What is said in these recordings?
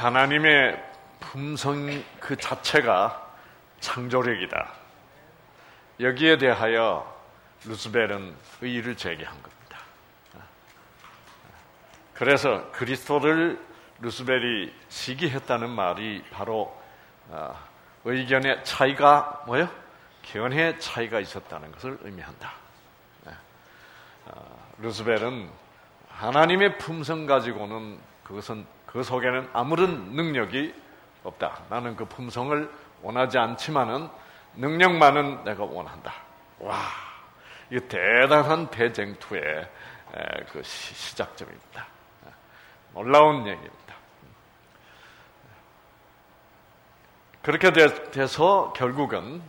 하나님의 품성 그 자체가 창조력이다. 여기에 대하여 루스벨은 의의를 제기한 겁니다. 그래서 그리스도를 루스벨이 시기했다는 말이 바로 의견의 차이가 뭐예요? 견해의 차이가 있었다는 것을 의미한다. 루스벨은 하나님의 품성 가지고는 그 속에는 아무런 능력이 없다. 나는 그 품성을 원하지 않지만은 능력만은 내가 원한다. 와, 이 대단한 대쟁투의 그 시작점입니다. 놀라운 얘기입니다. 그렇게 돼서 결국은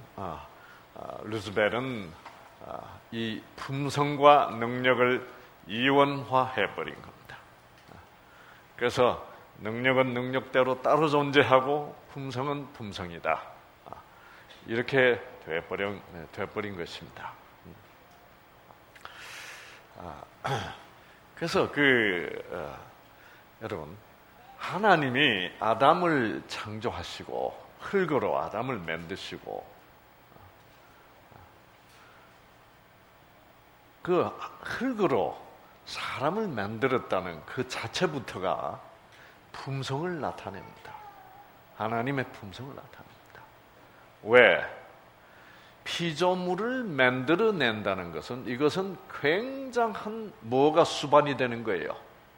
루스벨은 이 품성과 능력을 이원화해버린 겁니다. 그래서 능력은 능력대로 따로 존재하고 품성은 품성이다. 이렇게 돼버린 것입니다. 그래서 여러분, 하나님이 아담을 창조하시고 흙으로 아담을 만드시고 그 흙으로 사람을 만들었다는 그 자체부터가 품성을 나타냅니다. 하나님의 품성을 나타냅니다. 왜? 피조물을 만들어낸다는 것은 이것은 굉장한 뭐가 수반이 되는 거예요.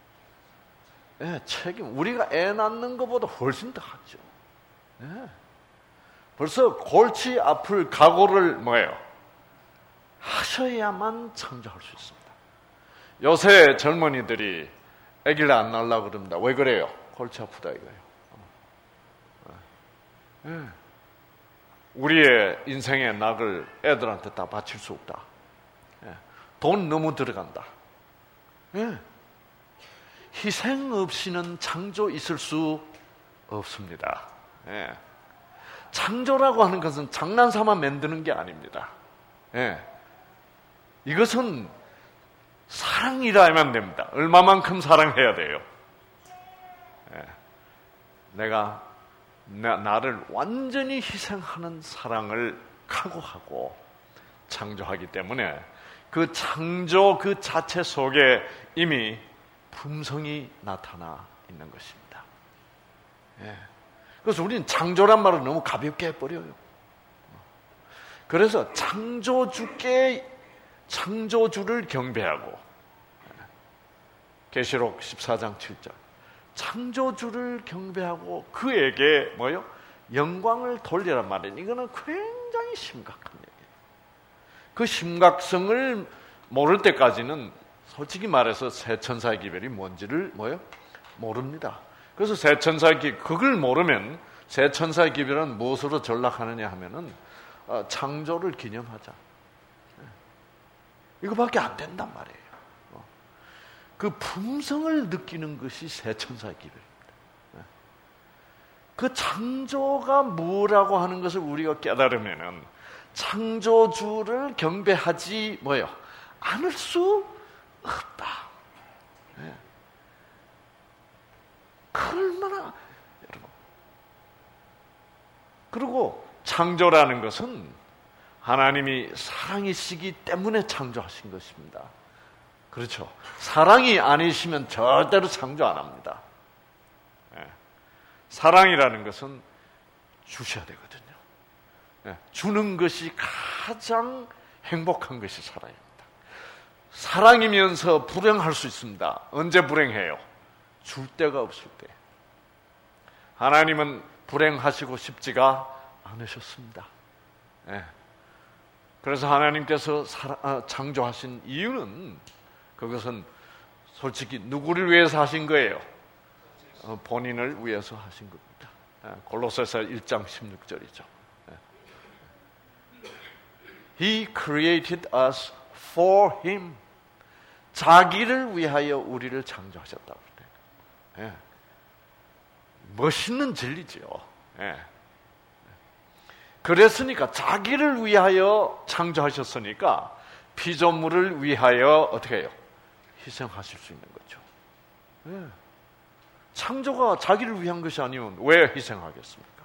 책임. 우리가 애 낳는 것보다 훨씬 더 하죠. 벌써 골치 아플 각오를 뭐예요? 하셔야만 창조할 수 있습니다. 요새 젊은이들이 아기를 안 낳으려고 그럽니다. 왜 그래요? 골치 아프다 이거예요. 우리의 인생의 낙을 애들한테 다 바칠 수 없다. 돈 너무 들어간다. 희생 없이는 창조 있을 수 없습니다. 창조라고 하는 것은 장난삼아 만드는 게 아닙니다. 이것은 사랑이라면 됩니다. 얼마만큼 사랑해야 돼요? 내가 나를 완전히 희생하는 사랑을 각오하고 창조하기 때문에 그 창조 그 자체 속에 이미 품성이 나타나 있는 것입니다. 그래서 우리는 창조란 말을 너무 가볍게 해버려요. 그래서 창조주를 경배하고 계시록 14장 7절 창조주를 경배하고 그에게 뭐요? 영광을 돌리란 말이에요. 이거는 굉장히 심각한 얘기예요. 그 심각성을 모를 때까지는 솔직히 말해서 새 천사의 기별이 뭔지를 뭐요? 모릅니다. 그래서 새 천사의 그걸 모르면 새 천사의 기별은 무엇으로 전락하느냐 하면은 창조를 기념하자. 이거밖에 안 된단 말이에요. 그 품성을 느끼는 것이 새 천사의 기별입니다. 그 창조가 뭐라고 하는 것을 우리가 깨달으면은 창조주를 경배하지 뭐요? 않을 수 없다. 얼마나 여러분. 그리고 창조라는 것은 하나님이 사랑이시기 때문에 창조하신 것입니다. 그렇죠. 사랑이 아니시면 절대로 창조 안 합니다. 사랑이라는 것은 주셔야 되거든요. 주는 것이 가장 행복한 것이 사랑입니다. 사랑이면서 불행할 수 있습니다. 언제 불행해요? 줄 데가 없을 때. 하나님은 불행하시고 싶지가 않으셨습니다. 그래서 하나님께서 창조하신 이유는 그것은 솔직히 누구를 위해서 하신 거예요? 본인을 위해서 하신 겁니다. 골로새서 1장 16절이죠. He created us for Him. 자기를 위하여 우리를 창조하셨다고 그래요. 멋있는 진리죠. 그랬으니까 자기를 위하여 창조하셨으니까 피조물을 위하여 어떻게 해요? 희생하실 수 있는 거죠. 창조가 자기를 위한 것이 아니면 왜 희생하겠습니까?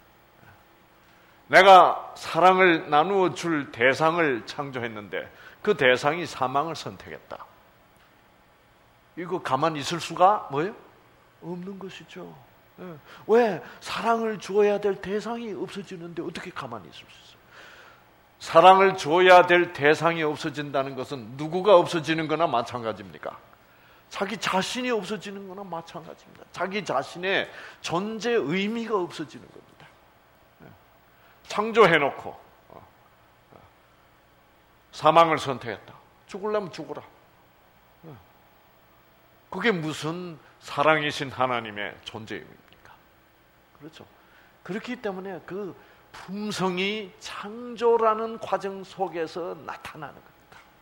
내가 사랑을 나누어 줄 대상을 창조했는데 그 대상이 사망을 선택했다. 이거 가만히 있을 수가 뭐예요? 없는 것이죠. 왜? 사랑을 주어야 될 대상이 없어지는데 어떻게 가만히 있을 수 있어요? 사랑을 줘야 될 대상이 없어진다는 것은 누구가 없어지는 거나 마찬가지입니까? 자기 자신이 없어지는 거나 마찬가지입니다. 자기 자신의 존재 의미가 없어지는 겁니다. 창조해놓고 사망을 선택했다. 죽으려면 죽어라. 그게 무슨 사랑이신 하나님의 존재 의미입니까? 그렇죠. 그렇기 때문에 그 품성이 창조라는 과정 속에서 나타나는 겁니다.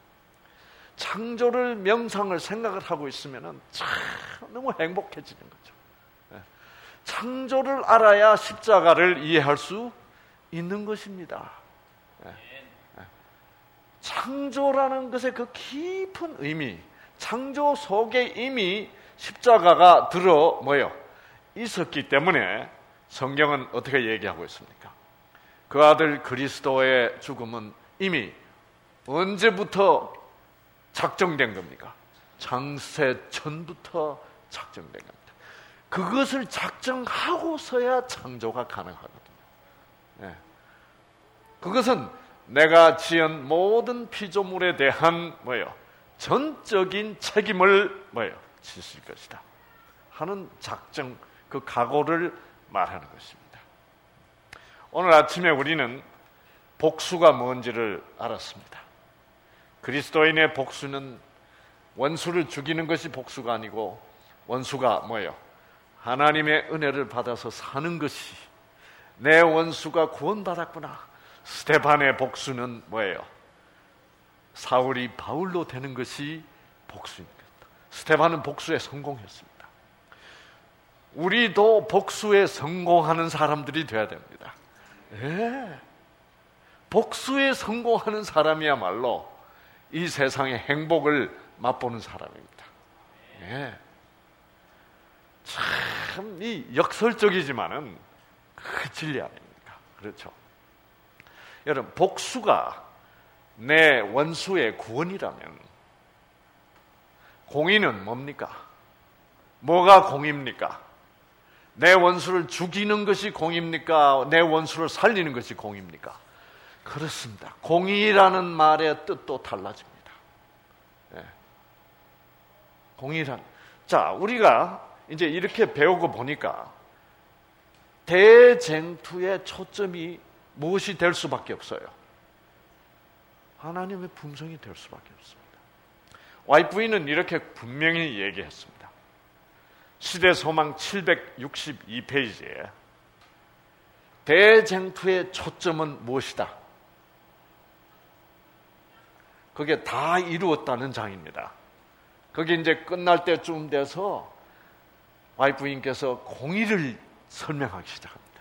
창조를 명상을 생각을 하고 있으면 참 너무 행복해지는 거죠. 창조를 알아야 십자가를 이해할 수 있는 것입니다. 창조라는 것의 그 깊은 의미, 창조 속에 이미 십자가가 들어 있었기 때문에 성경은 어떻게 얘기하고 있습니까? 그 아들 그리스도의 죽음은 이미 언제부터 작정된 겁니까? 창세 전부터 작정된 겁니다. 그것을 작정하고서야 창조가 가능하거든요. 그것은 내가 지은 모든 피조물에 대한 전적인 책임을 지실 것이다 하는 작정, 그 각오를 말하는 것입니다. 오늘 아침에 우리는 복수가 뭔지를 알았습니다. 그리스도인의 복수는 원수를 죽이는 것이 복수가 아니고 원수가 하나님의 은혜를 받아서 사는 것이, 내 원수가 구원받았구나. 스데반의 복수는 사울이 바울로 되는 것이 복수입니다. 스데반은 복수에 성공했습니다. 우리도 복수에 성공하는 사람들이 되어야 됩니다. 복수에 성공하는 사람이야말로 이 세상의 행복을 맛보는 사람입니다. 참 이 역설적이지만은 그 진리 아닙니까? 그렇죠. 여러분, 복수가 내 원수의 구원이라면 공의는 뭡니까? 뭐가 공입니까? 내 원수를 죽이는 것이 공입니까? 내 원수를 살리는 것이 공입니까? 그렇습니다. 공의라는 말의 뜻도 달라집니다. 공의란. 자, 우리가 이제 이렇게 배우고 보니까 대쟁투의 초점이 무엇이 될 수밖에 없어요? 하나님의 품성이 될 수밖에 없습니다. 와이프는 이렇게 분명히 얘기했습니다. 시대소망 762페이지에 대쟁투의 초점은 무엇이다? 그게 다 이루었다는 장입니다. 그게 이제 끝날 때쯤 돼서 와이프님께서 공의를 설명하기 시작합니다.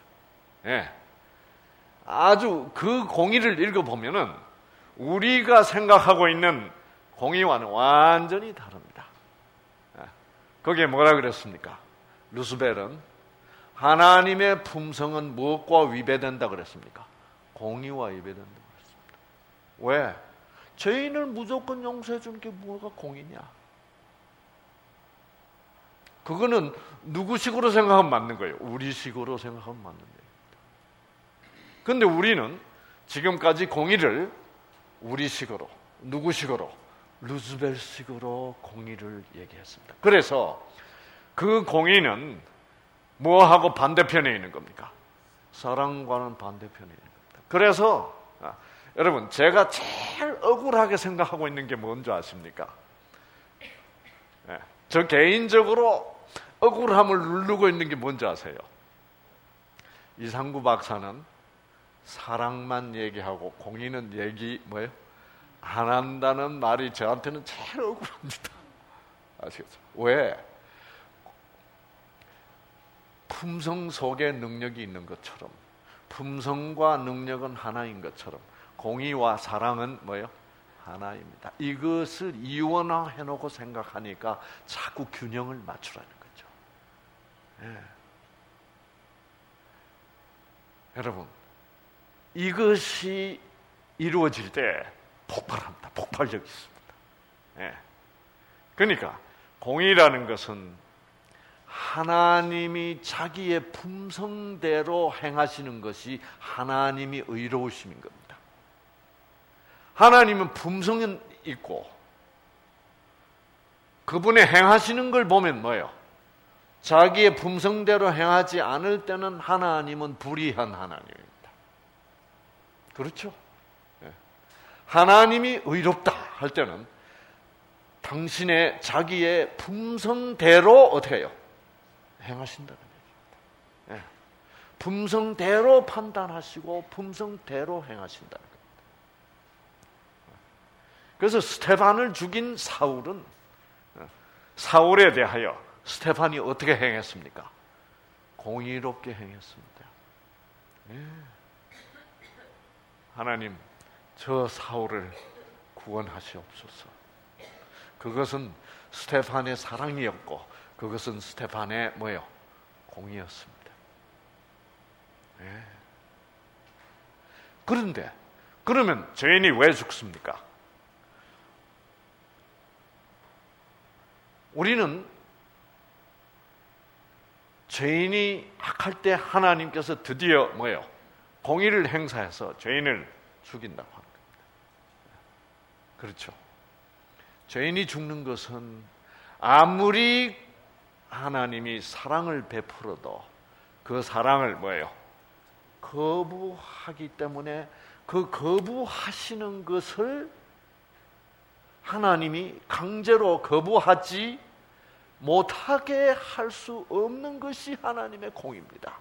아주 그 공의를 읽어보면은 우리가 생각하고 있는 공의와는 완전히 다릅니다. 거기에 뭐라 그랬습니까? 루스벨은 하나님의 품성은 무엇과 위배된다 그랬습니까? 공의와 위배된다 그랬습니다. 왜? 죄인을 무조건 용서해 주는 게 뭐가 공의냐? 그거는 누구식으로 생각하면 맞는 거예요? 우리식으로 생각하면 맞는 거예요. 그런데 우리는 지금까지 공의를 우리식으로, 누구식으로? 루즈벨식으로 공의를 얘기했습니다. 그래서 그 공의는 뭐하고 반대편에 있는 겁니까? 사랑과는 반대편에 있는 겁니다. 그래서 여러분, 제가 제일 억울하게 생각하고 있는 게 뭔지 아십니까? 저 개인적으로 억울함을 누르고 있는 게 뭔지 아세요? 이상구 박사는 사랑만 얘기하고 공의는 얘기 안 한다는 말이 저한테는 제일 억울합니다. 아시겠죠? 왜? 품성 속에 능력이 있는 것처럼, 품성과 능력은 하나인 것처럼 공의와 사랑은 하나입니다. 이것을 이원화해놓고 생각하니까 자꾸 균형을 맞추라는 거죠. 여러분, 이것이 이루어질 때 폭발합니다. 폭발력이 있습니다. 그러니까 공의라는 것은 하나님이 자기의 품성대로 행하시는 것이 하나님이 의로우심인 겁니다. 하나님은 품성은 있고 그분의 행하시는 걸 보면 뭐예요? 자기의 품성대로 행하지 않을 때는 하나님은 불의한 하나님입니다. 그렇죠? 하나님이 의롭다 할 때는 당신의 자기의 품성대로 어떻게 해요? 행하신다는 얘기입니다. 품성대로 판단하시고 품성대로 행하신다는 겁니다. 그래서 스테반을 죽인 사울은 사울에 대하여 스테반이 어떻게 행했습니까? 공의롭게 행했습니다. 하나님, 저 사울을 구원하시옵소서. 그것은 스테반의 사랑이었고 그것은 스테반의 뭐예요? 공의였습니다. 그런데 그러면 죄인이 왜 죽습니까? 우리는 죄인이 악할 때 하나님께서 드디어 뭐예요? 공의를 행사해서 죄인을 죽인다고 하는 겁니다. 그렇죠? 죄인이 죽는 것은 아무리 하나님이 사랑을 베풀어도 그 사랑을 뭐예요? 거부하기 때문에 그 거부하시는 것을 하나님이 강제로 거부하지 못하게 할 수 없는 것이 하나님의 공의입니다.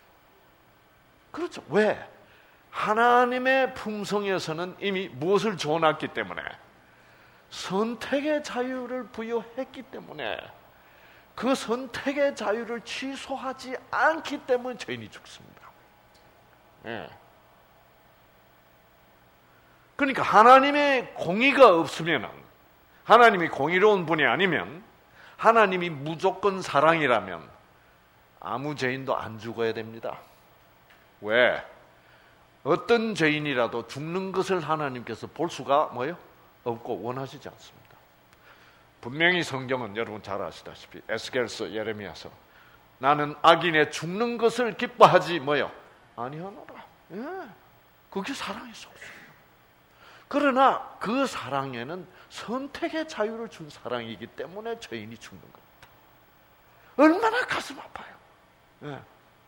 그렇죠. 왜? 하나님의 품성에서는 이미 무엇을 줘놨기 때문에 선택의 자유를 부여했기 때문에 그 선택의 자유를 취소하지 않기 때문에 죄인이 죽습니다. 그러니까 하나님의 공의가 없으면, 하나님이 공의로운 분이 아니면, 하나님이 무조건 사랑이라면 아무 죄인도 안 죽어야 됩니다. 왜? 어떤 죄인이라도 죽는 것을 하나님께서 볼 수가 뭐예요? 없고 원하시지 않습니다. 분명히 성경은 여러분 잘 아시다시피 에스겔서, 예레미야서 나는 악인의 죽는 것을 기뻐하지 뭐예요? 아니하노라. 그게 사랑의 속성이에요. 그러나 그 사랑에는 선택의 자유를 준 사랑이기 때문에 죄인이 죽는 겁니다. 얼마나 가슴 아파요.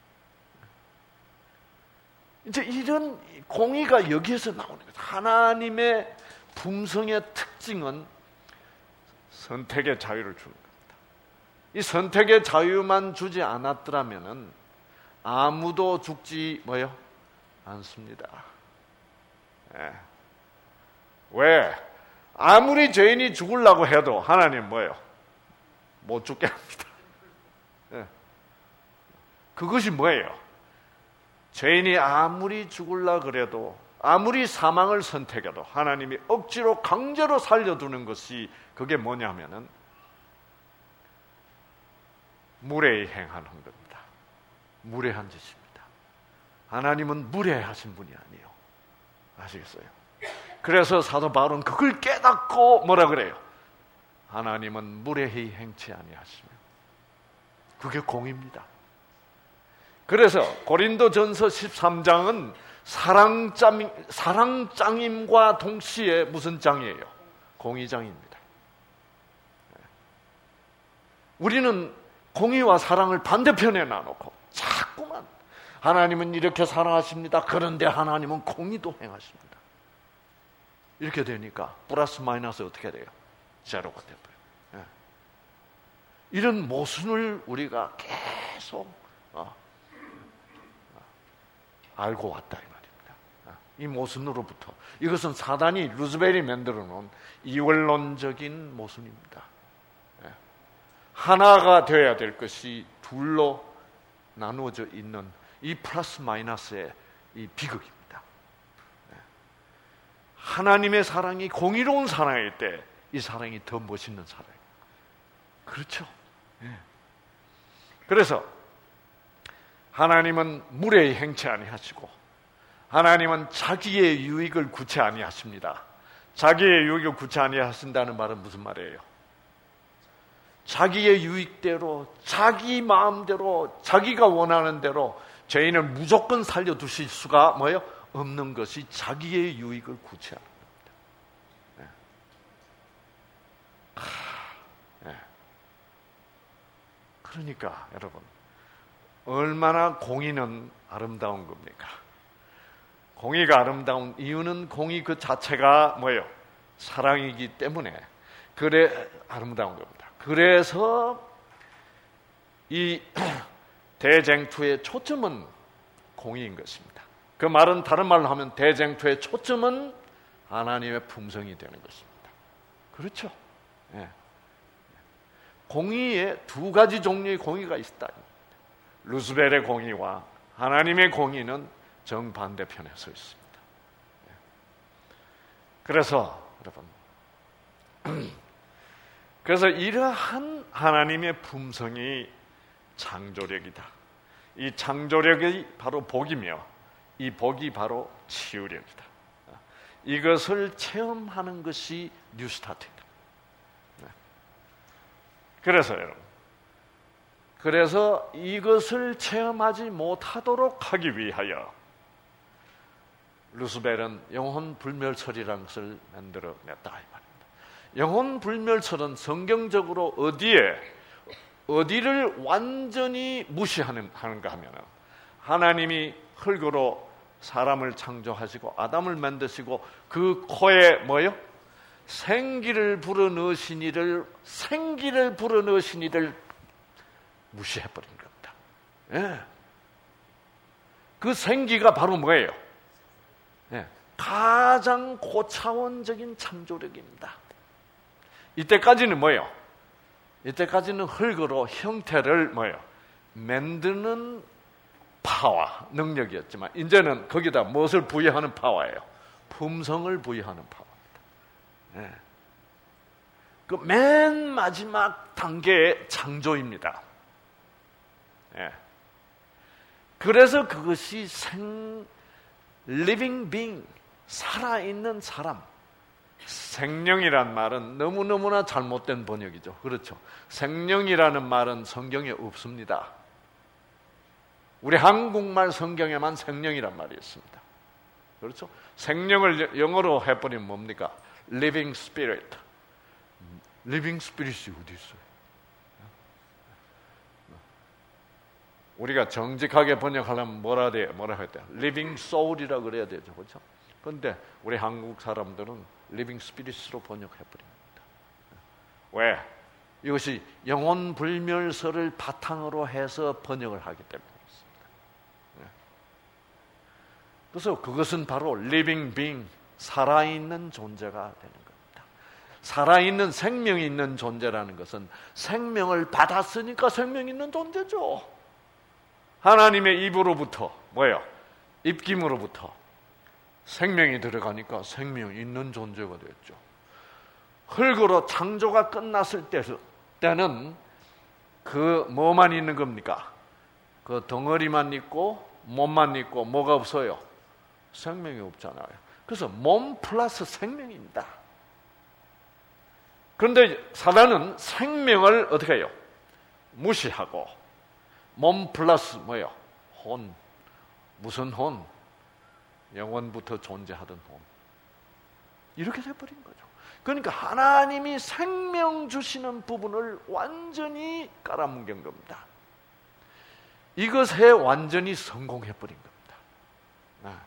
이제 이런 공의가 여기에서 나오는 거죠. 하나님의 품성의 특징은 선택의 자유를 주는 겁니다. 이 선택의 자유만 주지 않았더라면은 아무도 죽지 뭐요? 않습니다. 왜? 아무리 죄인이 죽으려고 해도 하나님 뭐예요? 못 죽게 합니다. 그것이 뭐예요? 죄인이 아무리 죽으려고 그래도, 아무리 사망을 선택해도 하나님이 억지로 강제로 살려두는 것이 그게 뭐냐면은 무례히 행하는 겁니다. 무례한 짓입니다. 하나님은 무례하신 분이 아니에요. 아시겠어요? 그래서 사도 바울은 그걸 깨닫고 뭐라 그래요? 하나님은 무례히 행치 아니하시며, 그게 공의입니다. 그래서 고린도전서 13장은 사랑장임과 동시에 무슨 장이에요? 공의장입니다. 우리는 공의와 사랑을 반대편에 놔놓고 자꾸만 하나님은 이렇게 사랑하십니다. 그런데 하나님은 공의도 행하십니다. 이렇게 되니까 플러스 마이너스 어떻게 돼요? 제로가 돼버려요. 이런 모순을 우리가 계속 알고 왔다 이 말입니다. 이 모순으로부터, 이것은 사단이 루즈벨이 만들어 놓은 이원론적인 모순입니다. 하나가 되어야 될 것이 둘로 나누어져 있는 이 플러스 마이너스의 이 비극입니다. 하나님의 사랑이 공의로운 사랑일 때 이 사랑이 더 멋있는 사랑입니다. 그렇죠? 그래서 하나님은 물에 행치 아니하시고 하나님은 자기의 유익을 구치 아니하십니다. 자기의 유익을 구치 아니하신다는 말은 무슨 말이에요? 자기의 유익대로, 자기 마음대로, 자기가 원하는 대로 죄인을 무조건 살려두실 수가 뭐예요? 없는 것이 자기의 유익을 구치하는 겁니다. 네. 그러니까 여러분, 얼마나 공의는 아름다운 겁니까? 공의가 아름다운 이유는 공의 그 자체가 뭐예요? 사랑이기 때문에 그래 아름다운 겁니다. 그래서 이 대쟁투의 초점은 공의인 것입니다. 그 말은 다른 말로 하면 대쟁투의 초점은 하나님의 품성이 되는 것입니다. 그렇죠? 예. 공의에 두 가지 종류의 공의가 있다. 루스벨의 공의와 하나님의 공의는 정반대편에 서 있습니다. 그래서 여러분, 그래서 이러한 하나님의 품성이 창조력이다. 이 창조력이 바로 복이며 이 복이 바로 치유력이다. 이것을 체험하는 것이 뉴스타트입니다. 그래서 여러분, 그래서 이것을 체험하지 못하도록 하기 위하여 루스벨은 영혼불멸설이라는 것을 만들어냈다 이 말입니다. 영혼불멸설은 성경적으로 어디를 완전히 무시하는가 하면 하나님이 흙으로 사람을 창조하시고 아담을 만드시고 그 코에 뭐요? 생기를 불어넣으신 이를 무시해버린 겁니다. 예. 그 생기가 바로 뭐예요? 예. 가장 고차원적인 창조력입니다. 이때까지는 뭐예요? 이때까지는 흙으로 형태를 뭐예요? 만드는 파워, 능력이었지만 이제는 거기다 무엇을 부여하는 파워예요? 품성을 부여하는 파워입니다. 예. 그 맨 마지막 단계의 창조입니다. 예. 그래서 그것이 living being, 살아있는 사람. 생명이란 말은 너무너무나 잘못된 번역이죠. 그렇죠. 생명이라는 말은 성경에 없습니다. 우리 한국말 성경에만 생명이란 말이 있습니다. 그렇죠? 생명을 영어로 해버리면 뭡니까? living spirit. living spirit이 어디 있어요? 우리가 정직하게 번역하려면 뭐라 해야 돼요? living soul이라 그래야 되죠. 그렇죠? 그런데 우리 한국 사람들은 living spirit으로 번역해버립니다. 왜? 이것이 영혼불멸설을 바탕으로 해서 번역을 하기 때문에 그렇습니다. 그래서 그것은 바로 living being, 살아있는 존재가 되는 겁니다. 살아있는 생명이 있는 존재라는 것은 생명을 받았으니까 생명 있는 존재죠. 하나님의 입으로부터 뭐예요? 입김으로부터 생명이 들어가니까 생명 있는 존재가 되었죠. 흙으로 창조가 끝났을 때는 그 뭐만 있는 겁니까? 그 덩어리만 있고 몸만 있고 뭐가 없어요? 생명이 없잖아요. 그래서 몸 플러스 생명입니다. 그런데 사단은 생명을 어떻게 해요? 무시하고 몸 플러스 뭐예요? 혼. 무슨 혼? 영원부터 존재하던 혼. 이렇게 돼버린 거죠. 그러니까 하나님이 생명 주시는 부분을 완전히 깔아뭉갠 겁니다. 이것에 완전히 성공해버린 겁니다.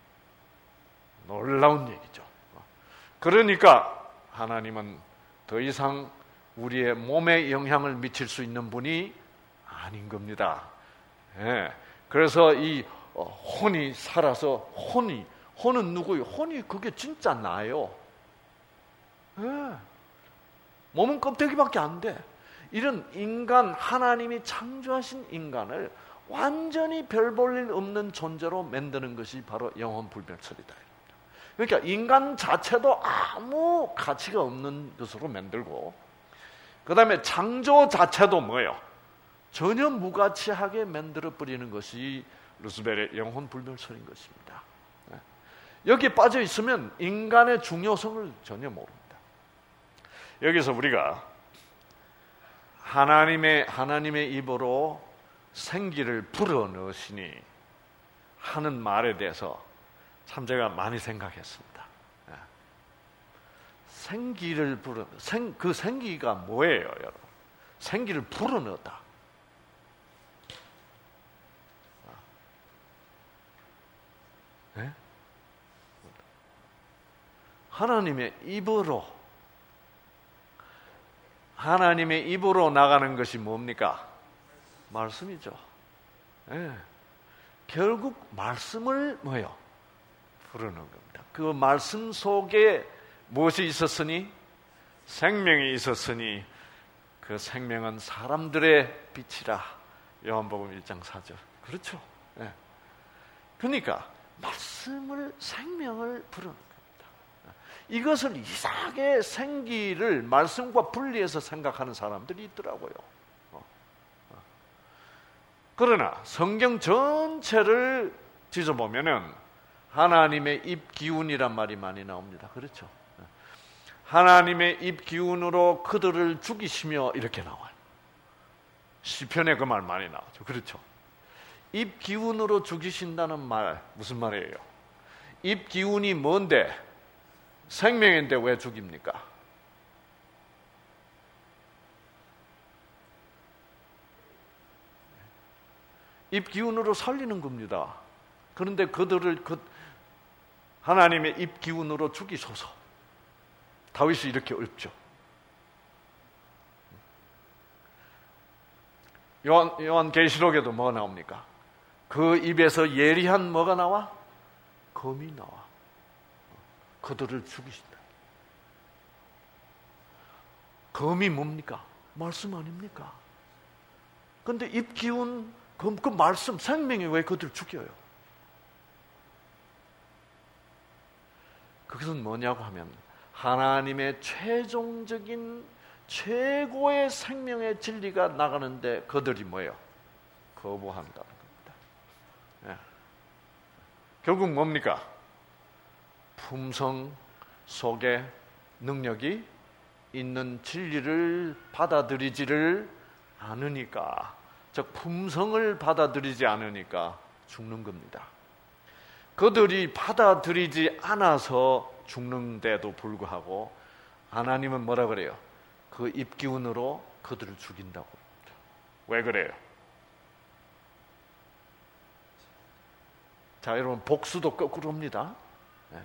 놀라운 얘기죠. 그러니까 하나님은 더 이상 우리의 몸에 영향을 미칠 수 있는 분이 아닌 겁니다. 그래서 이 혼이 살아서 혼은 누구예요? 혼이 그게 진짜 나요. 몸은 껍데기밖에 안 돼. 이런 인간, 하나님이 창조하신 인간을 완전히 별 볼 일 없는 존재로 만드는 것이 바로 영혼불멸설이다. 그러니까 인간 자체도 아무 가치가 없는 것으로 만들고, 그 다음에 창조 자체도 뭐예요? 전혀 무가치하게 만들어 버리는 것이 루스벨의 영혼 불멸설인 것입니다. 여기에 빠져 있으면 인간의 중요성을 전혀 모릅니다. 여기서 우리가 하나님의 입으로 생기를 불어넣으시니 하는 말에 대해서 참 제가 많이 생각했습니다. 생기를 그 생기가 뭐예요, 여러분? 생기를 불어넣었다. 네? 하나님의 입으로 나가는 것이 뭡니까? 말씀이죠. 네. 결국 말씀을 뭐예요? 불어넣은 겁니다. 그 말씀 속에 무엇이 있었으니? 생명이 있었으니 그 생명은 사람들의 빛이라. 요한복음 1장 4절. 그렇죠. 네. 그러니까 생명을 불어넣은 겁니다. 이것을 이상하게 생기를 말씀과 분리해서 생각하는 사람들이 있더라고요. 그러나 성경 전체를 뒤져보면은 하나님의 입 기운이란 말이 많이 나옵니다. 그렇죠? 하나님의 입 기운으로 그들을 죽이시며 이렇게 나와요. 시편에 그 말 많이 나오죠. 그렇죠? 입 기운으로 죽이신다는 말 무슨 말이에요? 입 기운이 뭔데? 생명인데 왜 죽입니까? 입 기운으로 살리는 겁니다. 그런데 그들을 하나님의 입 기운으로 죽이소서. 다윗이 이렇게 읊죠. 요한계시록에도 뭐가 나옵니까? 그 입에서 예리한 뭐가 나와? 검이 나와. 그들을 죽이신다. 검이 뭡니까? 말씀 아닙니까? 그런데 입 기운, 그 말씀, 생명이 왜 그들을 죽여요? 그것은 뭐냐고 하면 하나님의 최종적인 최고의 생명의 진리가 나가는데 그들이 뭐예요? 거부한다는 겁니다. 예. 결국 뭡니까? 품성 속에 능력이 있는 진리를 받아들이지를 않으니까, 즉 품성을 받아들이지 않으니까 죽는 겁니다. 그들이 받아들이지 않아서 죽는데도 불구하고 하나님은 뭐라 그래요? 그 입기운으로 그들을 죽인다고 합니다. 왜 그래요? 자, 여러분, 복수도 거꾸로입니다. 네.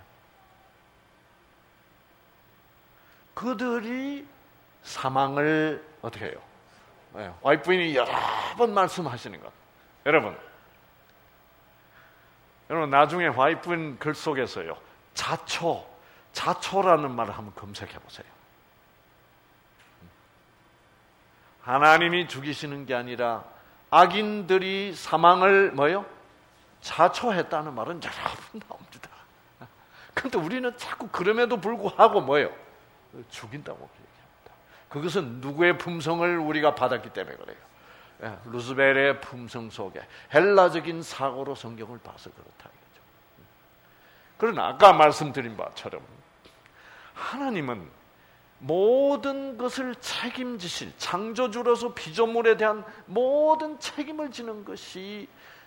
그들이 사망을 어떻게 해요? 네. 와이프인이 여러 번 말씀하시는 것. 여러분 나중에 와이프인 글 속에서요, 자초라는 말을 한번 검색해 보세요. 하나님이 죽이시는 게 아니라 악인들이 사망을 뭐요? 자초했다는 말은 여러 번 나옵니다. 그런데 우리는 자꾸 그럼에도 불구하고 뭐예요? 죽인다고 얘기합니다. 그것은 누구의 품성을 우리가 받았기 때문에 그래요. 루스벨의 품성 속에 헬라적인 사고로 성경을 봐서 그렇다 이거죠. 그러나 아까 말씀드린 바처럼 하나님은 모든 것을 책임지실 창조주로서 피조물에 대한 모든 책임을 지는 것이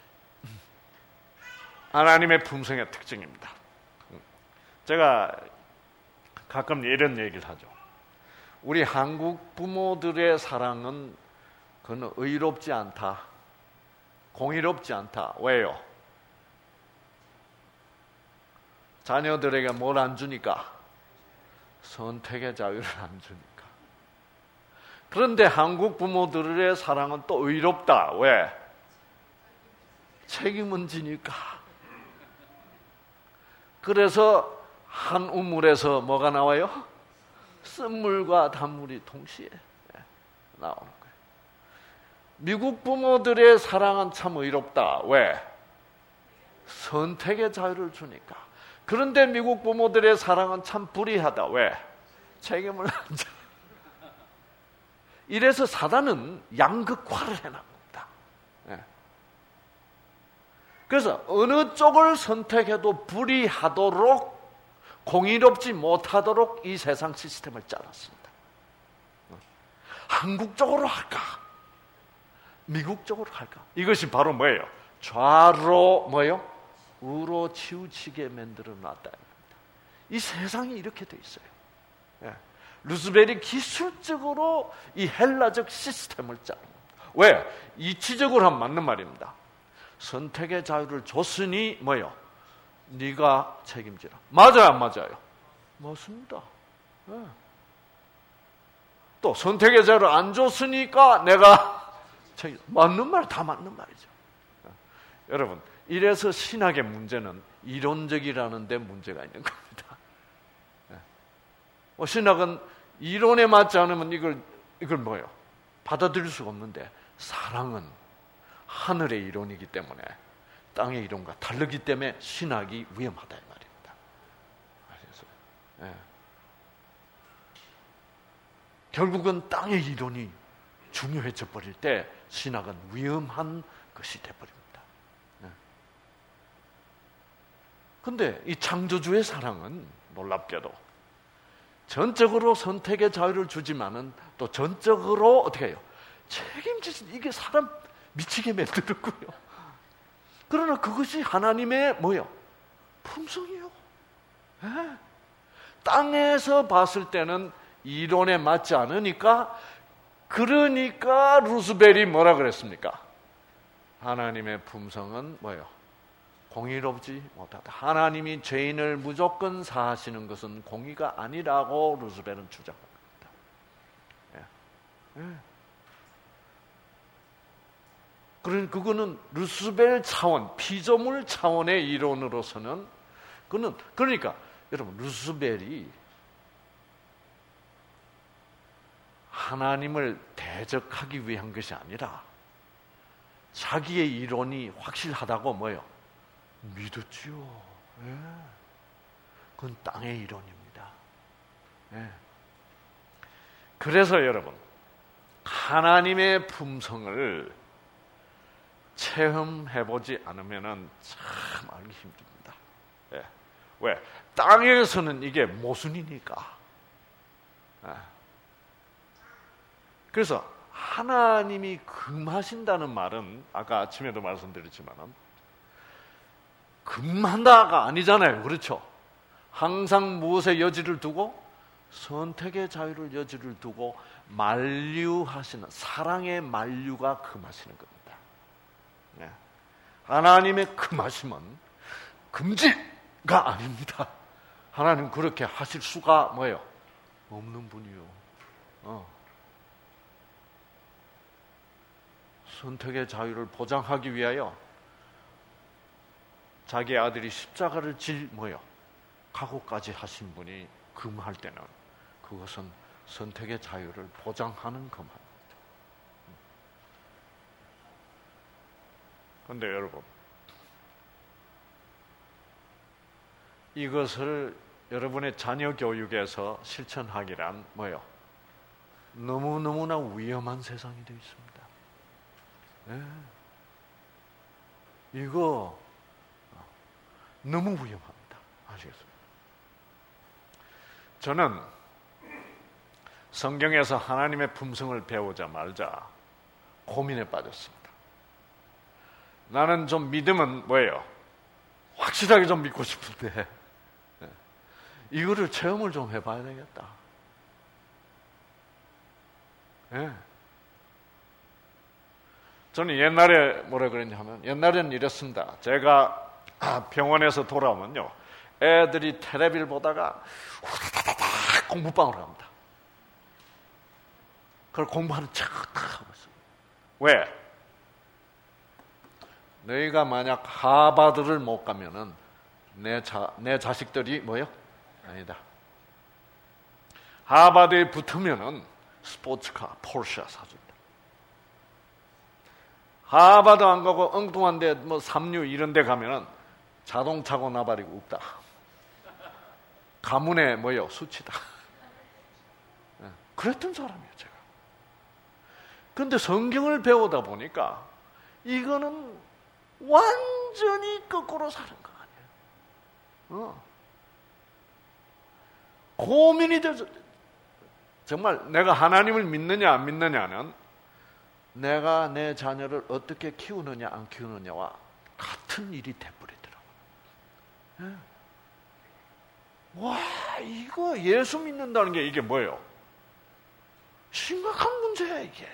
하나님의 품성의 특징입니다. 제가 가끔 이런 얘기를 하죠. 우리 한국 부모들의 사랑은 그건 의롭지 않다. 공의롭지 않다. 왜요? 자녀들에게 뭘 안 주니까? 선택의 자유를 안 주니까. 그런데 한국 부모들의 사랑은 또 의롭다. 왜? 책임은 지니까. 그래서 한 우물에서 뭐가 나와요? 쓴물과 단물이 동시에 나오는 거예요. 미국 부모들의 사랑은 참 의롭다. 왜? 선택의 자유를 주니까. 그런데 미국 부모들의 사랑은 참 불의하다. 왜? 책임을 안 져. 이래서 사단은 양극화를 해놨습니다. 예. 그래서 어느 쪽을 선택해도 불이하도록, 공의롭지 못하도록 이 세상 시스템을 짜놨습니다. 한국 쪽으로 할까? 미국 쪽으로 할까? 이것이 바로 뭐예요? 좌로 뭐예요? 우로 치우치게 만들어 놨다. 이 세상이 이렇게 돼 있어요. 예. 루스벨이 기술적으로 이 헬라적 시스템을 짜릅니다. 왜? 이치적으로 하면 맞는 말입니다. 선택의 자유를 줬으니 뭐예요? 네가 책임지라. 맞아요, 안 맞아요? 맞습니다. 예. 또 선택의 자유를 안 줬으니까 내가 책임. 맞는 말, 다 맞는 말이죠. 예. 여러분, 이래서 신학의 문제는 이론적이라는 데 문제가 있는 겁니다. 예. 신학은 이론에 맞지 않으면 이걸 뭐예요? 받아들일 수가 없는데, 사랑은 하늘의 이론이기 때문에 땅의 이론과 다르기 때문에 신학이 위험하다 이 말입니다. 그래서 예. 결국은 땅의 이론이 중요해져 버릴 때 신학은 위험한 것이 돼버립니다. 그런데 이 창조주의 사랑은 놀랍게도 전적으로 선택의 자유를 주지만은 또 전적으로 어떻게 해요? 책임지시. 이게 사람 미치게 만들었고요. 그러나 그것이 하나님의 뭐요? 품성이요. 네. 땅에서 봤을 때는 이론에 맞지 않으니까, 그러니까 루스벨이 뭐라 그랬습니까? 하나님의 품성은 뭐예요? 공의롭지 못하다. 하나님이 죄인을 무조건 사하시는 것은 공의가 아니라고 루스벨은 주장합니다. 예. 예. 그거는 루스벨 차원, 피조물 차원의 이론으로서는 그러니까 여러분, 루스벨이 하나님을 대적하기 위한 것이 아니라 자기의 이론이 확실하다고 뭐예요? 믿었지요. 예. 그건 땅의 이론입니다. 예. 그래서 여러분, 하나님의 품성을 체험해보지 않으면 참 알기 힘듭니다. 예. 왜? 땅에서는 이게 모순이니까. 예. 그래서 하나님이 금하신다는 말은 아까 아침에도 말씀드렸지만 금한다가 아니잖아요. 그렇죠? 항상 무엇의 여지를 두고? 선택의 자유를 여지를 두고 만류하시는, 사랑의 만류가 금하시는 겁니다. 네. 하나님의 금하심은 금지가 아닙니다. 하나님 그렇게 하실 수가 뭐예요? 없는 분이요. 선택의 자유를 보장하기 위하여 자기 아들이 십자가를 질 뭐요? 각오까지 하신 분이 금할 때는 그것은 선택의 자유를 보장하는 금합니다. 그런데 여러분, 이것을 여러분의 자녀 교육에서 실천하기란 뭐요? 너무너무나 위험한 세상이 되어 있습니다. 네. 이거 너무 위험합니다. 아시겠습니까? 저는 성경에서 하나님의 품성을 배우자 말자 고민에 빠졌습니다. 나는 좀 믿음은 뭐예요? 확실하게 좀 믿고 싶은데 이거를 체험을 좀 해봐야 되겠다. 네. 저는 옛날에 뭐라 그랬냐 하면, 옛날에는 이랬습니다. 제가 병원에서 돌아오면요, 애들이 텔레비를 보다가 후다다다닥 공부방으로 갑니다. 그걸 공부하는 척 하고 있어요. 왜? 너희가 만약 하버드를 못 가면은 내 자식들이 뭐요? 아니다. 하버드에 붙으면은 스포츠카, 포르쉐 사준다. 하버드 안 가고 엉뚱한 데 뭐 삼류 이런 데 가면은 자동차고 나발이고 없다. 가문의 뭐요? 수치다. 그랬던 사람이에요, 제가. 근데 성경을 배우다 보니까 이거는 완전히 거꾸로 사는 거 아니에요. 고민이 돼서 정말 내가 하나님을 믿느냐 안 믿느냐는 내가 내 자녀를 어떻게 키우느냐 안 키우느냐와 같은 일이 돼버리더라고요. 와, 이거 예수 믿는다는 게 이게 뭐예요? 심각한 문제야 이게.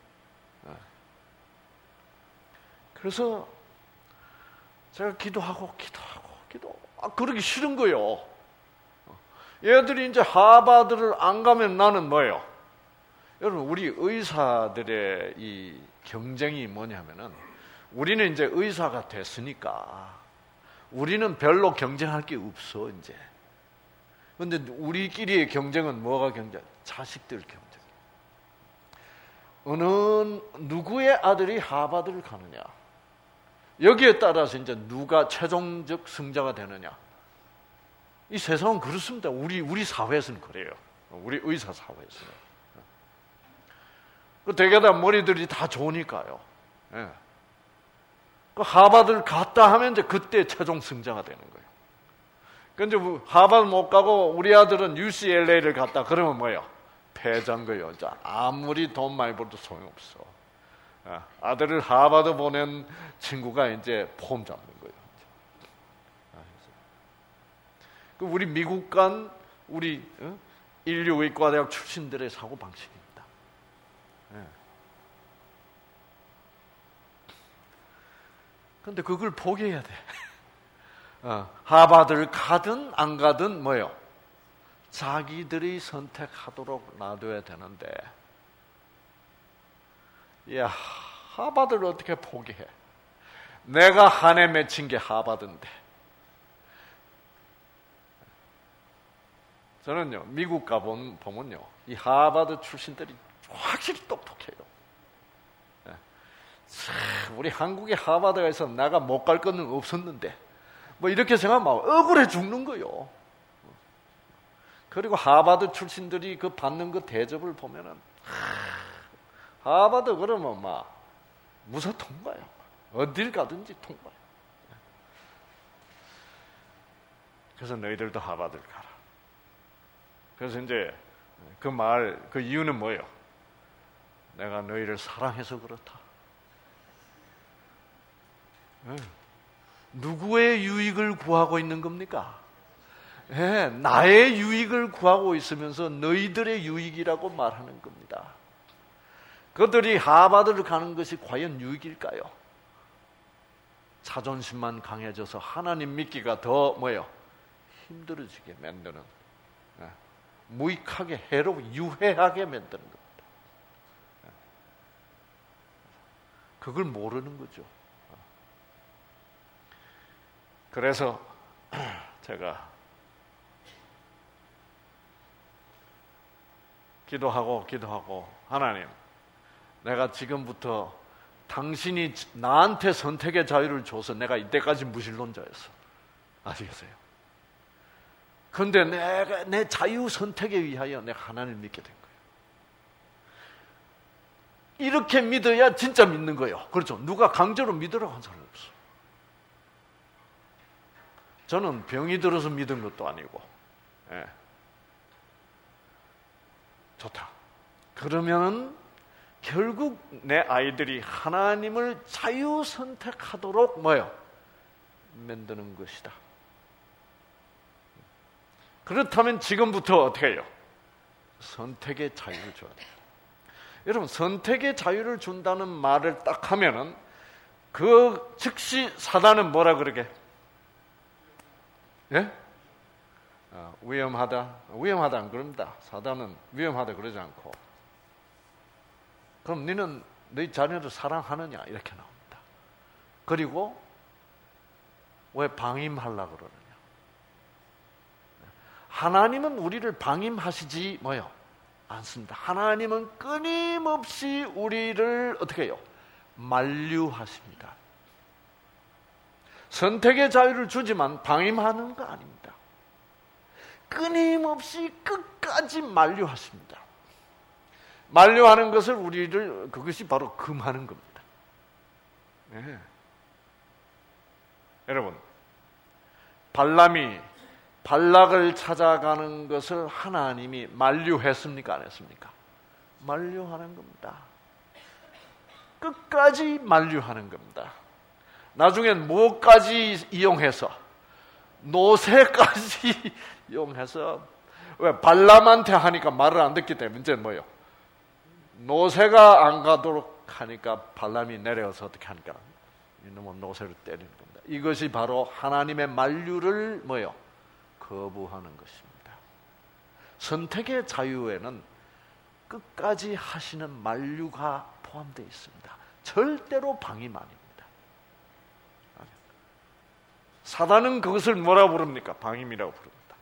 그래서 제가 기도하고 그러기 싫은 거예요. 얘들이 이제 하버드를 안 가면 나는 뭐예요? 여러분, 우리 의사들의 이 경쟁이 뭐냐면은 우리는 이제 의사가 됐으니까 우리는 별로 경쟁할 게 없어 이제. 근데 우리끼리의 경쟁은 뭐가 경쟁? 자식들 경쟁. 어느 누구의 아들이 하버드를 가느냐? 여기에 따라서 이제 누가 최종적 승자가 되느냐? 이 세상은 그렇습니다. 우리 사회에서는 그래요. 우리 의사 사회에서는. 그 되게 다 머리들이 다 좋으니까요. 예. 그 하버드를 갔다 하면 이제 그때 최종 승자가 되는 거예요. 근데 하버드 못 가고 우리 아들은 UCLA를 갔다 그러면 뭐예요? 패자인 거예요. 아무리 돈 많이 벌도 소용없어. 아들을 하버드 보낸 친구가 이제 폼 잡는 거예요. 우리 미국 간 우리 인류의과대학 출신들의 사고 방식입니다. 그런데 그걸 포기해야 돼. 하버드를 가든 안 가든 뭐예요? 자기들이 선택하도록 놔둬야 되는데, 야, 하버드를 어떻게 포기해? 내가 한 해 맺힌 게 하버드인데. 저는요, 미국 가보면요, 이 하버드 출신들이 확실히 똑똑해요. 우리 한국의 하버드가 있어 내가 못 갈 거는 없었는데, 뭐 이렇게 생각하면 억울해 죽는 거요. 그리고 하버드 출신들이 그 받는 그 대접을 보면은, 하버드 그러면 막 무사 통과요. 어딜 가든지 통과요. 그래서 너희들도 하버드를 가라. 그래서 이제 그 이유는 뭐예요? 내가 너희를 사랑해서 그렇다. 누구의 유익을 구하고 있는 겁니까? 나의 유익을 구하고 있으면서 너희들의 유익이라고 말하는 겁니다. 그들이 하버드를 가는 것이 과연 유익일까요? 자존심만 강해져서 하나님 믿기가 더 뭐예요? 힘들어지게 만드는, 무익하게 유해하게 만드는 겁니다. 그걸 모르는 거죠. 그래서 제가 기도하고 하나님, 내가 지금부터 당신이 나한테 선택의 자유를 줘서 내가 이때까지 무신론자였어. 아시겠어요? 그런데 내가 내 자유 선택에 의하여 내가 하나님을 믿게 된 거예요. 이렇게 믿어야 진짜 믿는 거예요. 그렇죠? 누가 강제로 믿으라고 한 사람 없어. 저는 병이 들어서 믿은 것도 아니고, 좋다. 그러면은 결국 내 아이들이 하나님을 자유 선택하도록 뭐요? 만드는 것이다. 그렇다면 지금부터 어떻게 해요? 선택의 자유를 줘야 돼요. 여러분, 선택의 자유를 준다는 말을 딱 하면은 그 즉시 사단은 뭐라 그러게? 예? 위험하다 안 그럽니다. 사단은 위험하다 그러지 않고, 그럼 너는 너희 자녀를 사랑하느냐 이렇게 나옵니다. 그리고 왜 방임하려고 그러느냐? 하나님은 우리를 방임하시지 뭐요? 않습니다. 하나님은 끊임없이 우리를 어떻게 해요? 만류하십니다. 선택의 자유를 주지만 방임하는 거 아닙니다. 끊임없이 끝까지 만류하십니다. 만류하는 것을 그것이 바로 금하는 겁니다. 네. 여러분, 발람이 발락을 찾아가는 것을 하나님이 만류했습니까? 안 했습니까? 만류하는 겁니다. 끝까지 만류하는 겁니다. 나중엔 무엇까지 이용해서? 노새까지 이용해서. 왜? 발람한테 하니까 말을 안 듣기 때문에 이제는 뭐예요? 노새가 안 가도록 하니까 발람이 내려서 어떻게 하니까 이놈은 노새를 때리는 겁니다. 이것이 바로 하나님의 만류를 뭐예요? 거부하는 것입니다. 선택의 자유에는 끝까지 하시는 만류가 포함되어 있습니다. 절대로 방임 아닙니다. 사단은 그것을 뭐라고 부릅니까? 방임이라고 부릅니다.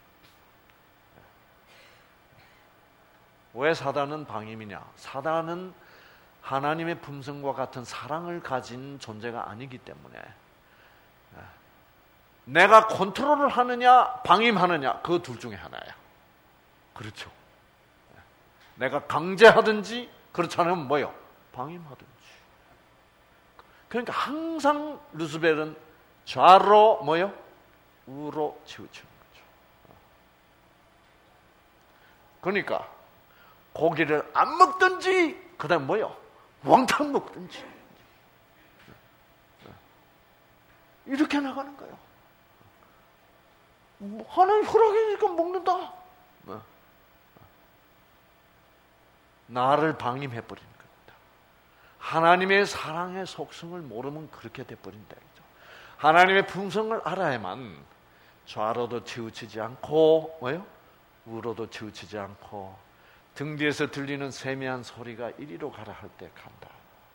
왜 사단은 방임이냐? 사단은 하나님의 품성과 같은 사랑을 가진 존재가 아니기 때문에 내가 컨트롤을 하느냐 방임하느냐 그 둘 중에 하나야. 그렇죠. 내가 강제하든지 그렇지 않으면 뭐요? 방임하든지. 그러니까 항상 루스벨은 좌로 뭐요? 우로 치우치는 거죠. 그러니까 고기를 안 먹든지 그 다음 뭐요? 왕창 먹든지 이렇게 나가는 거예요. 하나님 허락이니까 먹는다. 나를 방임해버리는 겁니다. 하나님의 사랑의 속성을 모르면 그렇게 돼버린다. 하나님의 품성을 알아야만 좌로도 치우치지 않고 뭐요? 우로도 치우치지 않고 등 뒤에서 들리는 세미한 소리가 이리로 가라 할 때 간다.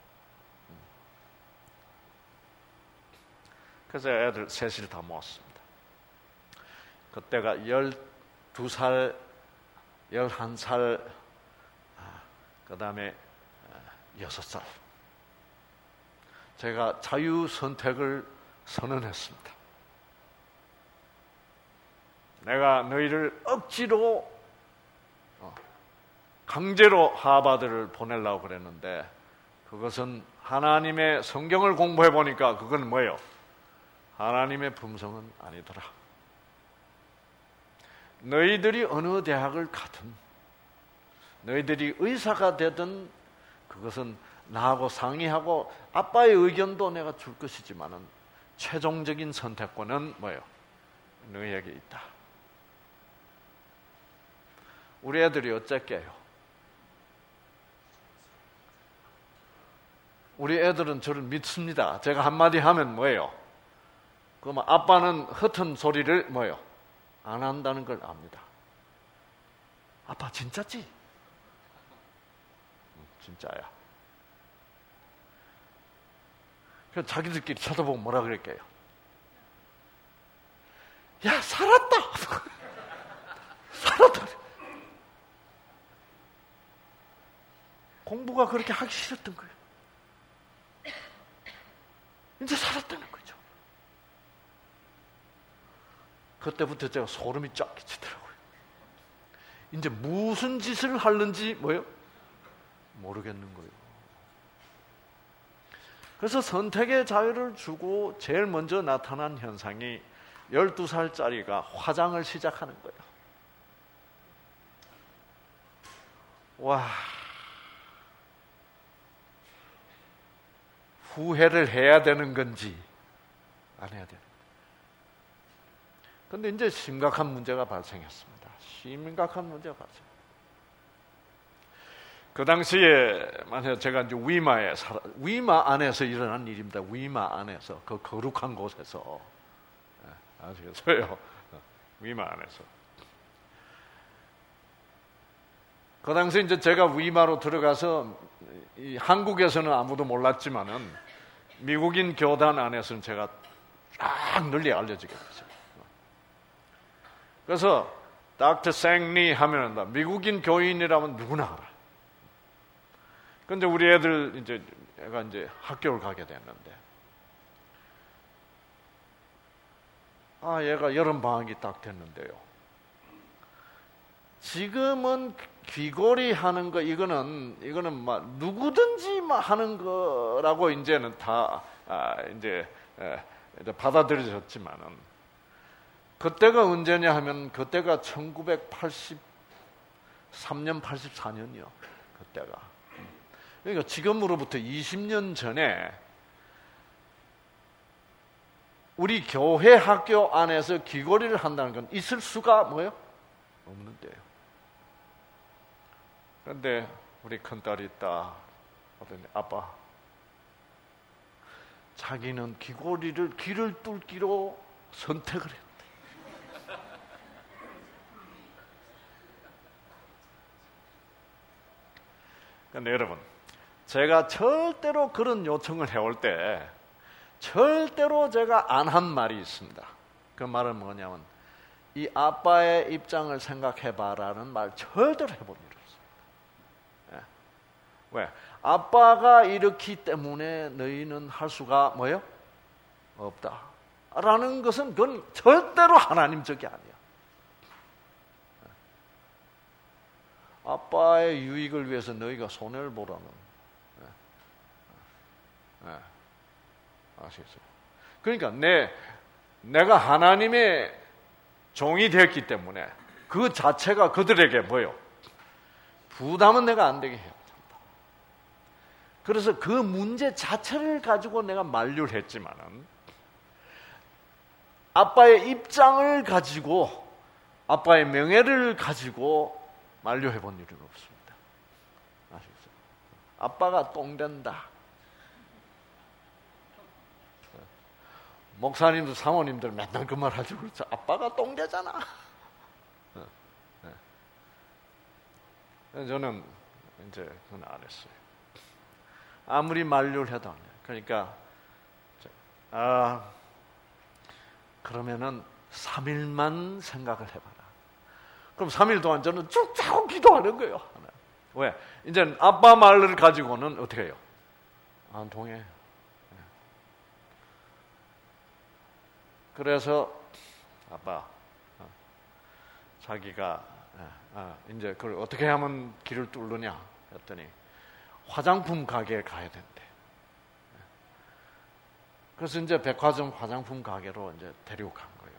그래서 애들 셋을 다 모았습니다. 그때가 12살, 11살, 그 다음에 6살. 제가 자유 선택을 선언했습니다. 내가 너희를 억지로 강제로 하버드를 보내려고 그랬는데 그것은 하나님의 성경을 공부해 보니까 그건 뭐예요? 하나님의 품성은 아니더라. 너희들이 어느 대학을 가든 너희들이 의사가 되든 그것은 나하고 상의하고 아빠의 의견도 내가 줄 것이지만은 최종적인 선택권은 뭐예요? 너희에게 있다. 우리 애들이 어쨌게요? 우리 애들은 저를 믿습니다. 제가 한마디 하면 뭐예요? 그러면 아빠는 허튼 소리를 뭐예요? 안 한다는 걸 압니다. 아빠 진짜지? 진짜야. 그래서 자기들끼리 쳐다보고 뭐라 그럴게요? 야, 살았다! 살았다! 공부가 그렇게 하기 싫었던 거예요. 이제 살았다는 거죠. 그때부터 제가 소름이 쫙 끼치더라고요. 이제 무슨 짓을 하는지 뭐예요? 모르겠는 거예요. 그래서 선택의 자유를 주고 제일 먼저 나타난 현상이 12살짜리가 화장을 시작하는 거예요. 와, 후회를 해야 되는 건지 안 해야 되는 건지. 그런데 이제 심각한 문제가 발생했습니다. 심각한 문제가 발생했습니다. 그 당시에 만약 제가 이제 위마 안에서 일어난 일입니다. 위마 안에서 그 거룩한 곳에서 아시겠어요? 위마 안에서. 그 당시에 이제 제가 위마로 들어가서 한국에서는 아무도 몰랐지만은 미국인 교단 안에서는 제가 쫙 널리 알려지게 됐어요. 그래서 닥터 생리 하면은 미국인 교인이라면 누구나 알아. 근데 우리 애들 애가 이제 학교를 가게 됐는데, 얘가 여름 방학이 딱 됐는데요. 지금은 귀걸이 하는 거 이거는 막 누구든지 막 하는 거라고 이제는 다 이제 받아들여졌지만은 그때가 언제냐 하면 그때가 1983년 84년이요. 그때가. 그러니까 지금으로부터 20년 전에 우리 교회 학교 안에서 귀걸이를 한다는 건 있을 수가 뭐예요? 없는데요. 그런데 우리 큰딸이 있다. 아빠, 자기는 귀걸이를 귀를 뚫기로 선택을 했대. 그런데 여러분, 제가 절대로 그런 요청을 해올 때 절대로 제가 안 한 말이 있습니다. 그 말은 뭐냐면 이 아빠의 입장을 생각해봐라는 말 절대로 해본 일 없습니다. 왜? 아빠가 이렇기 때문에 너희는 할 수가 뭐예요? 없다. 라는 것은 그건 절대로 하나님적이 아니야. 아빠의 유익을 위해서 너희가 손해를 보라는. 아시겠어요? 그러니까 내가 하나님의 종이 되었기 때문에 그 자체가 그들에게 뭐예요? 부담은 내가 안 되게 해야 된다. 그래서 그 문제 자체를 가지고 내가 만류를 했지만은 아빠의 입장을 가지고 아빠의 명예를 가지고 만류해 본 일은 없습니다. 아시겠어요? 아빠가 똥된다. 목사님들, 사모님들 맨날 그 말 하죠. 그렇죠. 아빠가 똥되잖아. 저는 이제 그건 안 했어요. 아무리 만류를 해도 안 해요. 그러니까 그러면은 3일만 생각을 해봐라. 그럼 3일 동안 저는 쭉 기도하는 거예요. 왜? 이제 아빠 말을 가지고는 어떻게 해요? 안 통해. 그래서 아빠 자기가 이제 그걸 어떻게 하면 길을 뚫느냐 했더니 화장품 가게에 가야 된대. 그래서 이제 백화점 화장품 가게로 이제 데리고 간 거예요.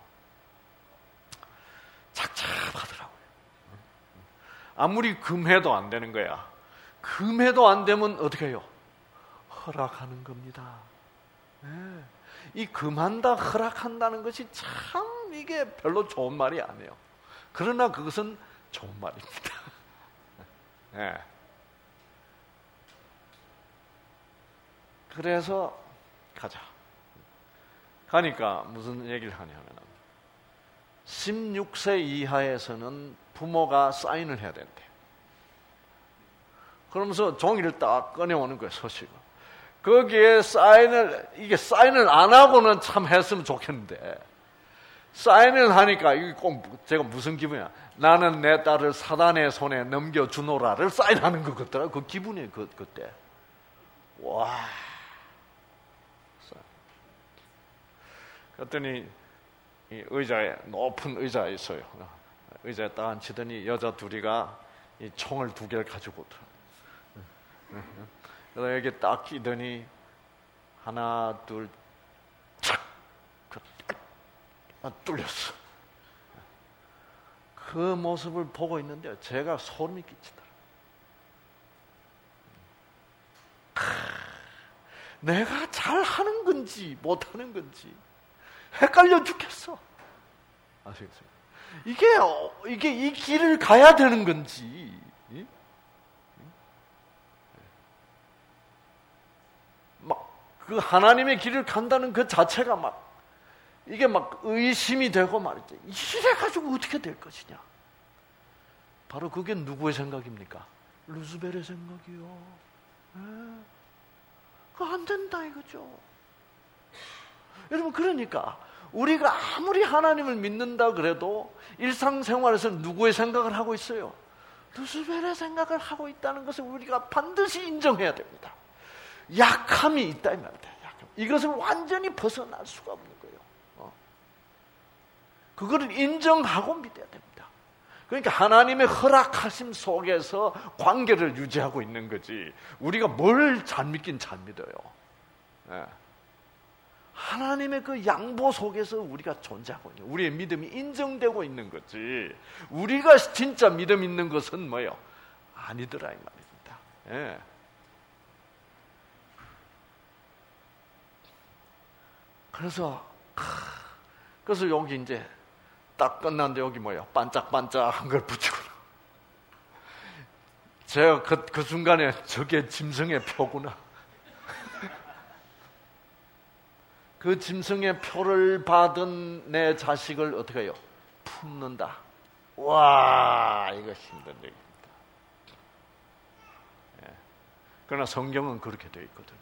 착잡하더라고요. 아무리 금해도 안 되는 거야. 금해도 안 되면 어떻게 해요? 허락하는 겁니다. 네. 이 금한다, 허락한다는 것이 참 이게 별로 좋은 말이 아니에요. 그러나 그것은 좋은 말입니다. 네. 그래서 가자. 가니까 무슨 얘기를 하냐면 16세 이하에서는 부모가 사인을 해야 된대. 그러면서 종이를 딱 꺼내오는 거예요, 서식을. 거기에 사인을 안 하고는 참 했으면 좋겠는데, 사인을 하니까, 이게 꼭 제가 무슨 기분이야. 나는 내 딸을 사단의 손에 넘겨주노라를 사인하는 것 같더라. 그 기분이 그때. 와. 그랬더니, 이 의자에, 높은 의자에 있어요. 의자에 딱 앉히더니 여자 둘이가 이 총을 2개를 가지고 오더라. 그래서 여기 딱 끼더니 하나, 둘, 착! 뚫렸어. 그 모습을 보고 있는데 제가 소름이 끼치더라. 내가 잘하는 건지 못하는 건지 헷갈려 죽겠어. 아시겠어요? 이게 이 길을 가야 되는 건지, 그 하나님의 길을 간다는 그 자체가 이게 의심이 되고 말이죠. 이래가지고 어떻게 될 것이냐. 바로 그게 누구의 생각입니까? 루스벨의 생각이요. 그거 안 된다 이거죠. 여러분, 그러니까 우리가 아무리 하나님을 믿는다 그래도 일상생활에서 누구의 생각을 하고 있어요? 루스벨의 생각을 하고 있다는 것을 우리가 반드시 인정해야 됩니다. 약함이 있다 이 말이다. 이것을 완전히 벗어날 수가 없는 거예요. 그거를 인정하고 믿어야 됩니다. 그러니까 하나님의 허락하심 속에서 관계를 유지하고 있는 거지. 우리가 뭘 잘 믿긴 잘 믿어요. 예. 하나님의 그 양보 속에서 우리가 존재하고 있는, 우리의 믿음이 인정되고 있는 거지. 우리가 진짜 믿음 있는 것은 뭐예요? 아니더라 이 말입니다. 예. 그래서 여기 이제 딱 끝났는데 여기 뭐예요? 반짝반짝한 걸 붙이고. 제가 그 순간에 저게 짐승의 표구나. 그 짐승의 표를 받은 내 자식을 어떻게 해요? 품는다. 와, 이거 힘든 얘기입니다. 예. 그러나 성경은 그렇게 되어 있거든요.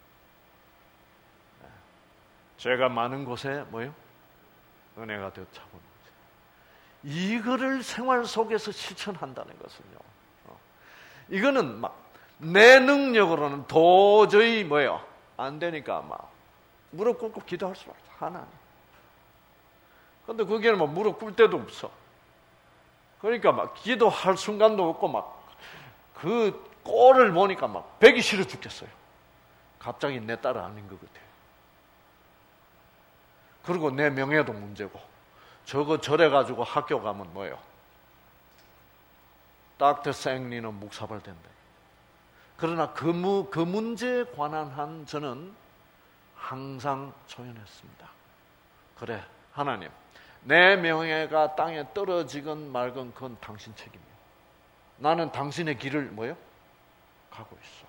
예. 죄가 많은 곳에 뭐예요? 은혜가 되어 차고 있는 거죠. 이거를 생활 속에서 실천한다는 것은요. 이거는 막 내 능력으로는 도저히 뭐예요? 안 되니까 막 무릎 꿇고 기도할 수밖에 없어. 하나님. 근데 그게는 뭐 무릎 꿇을 때도 없어. 그러니까 막 기도할 순간도 없고 막 그 꼴을 보니까 막 배기 싫어 죽겠어요. 갑자기 내 딸 아닌 것 같아요. 그리고 내 명예도 문제고 저거 저래가지고 학교 가면 뭐예요? 닥터 생리는 묵사발 된다. 그러나 그 문제에 관한 한 저는 항상 조연했습니다. 그래, 하나님, 내 명예가 땅에 떨어지건 말건 그건 당신 책임이에요. 나는 당신의 길을 뭐요? 가고 있어.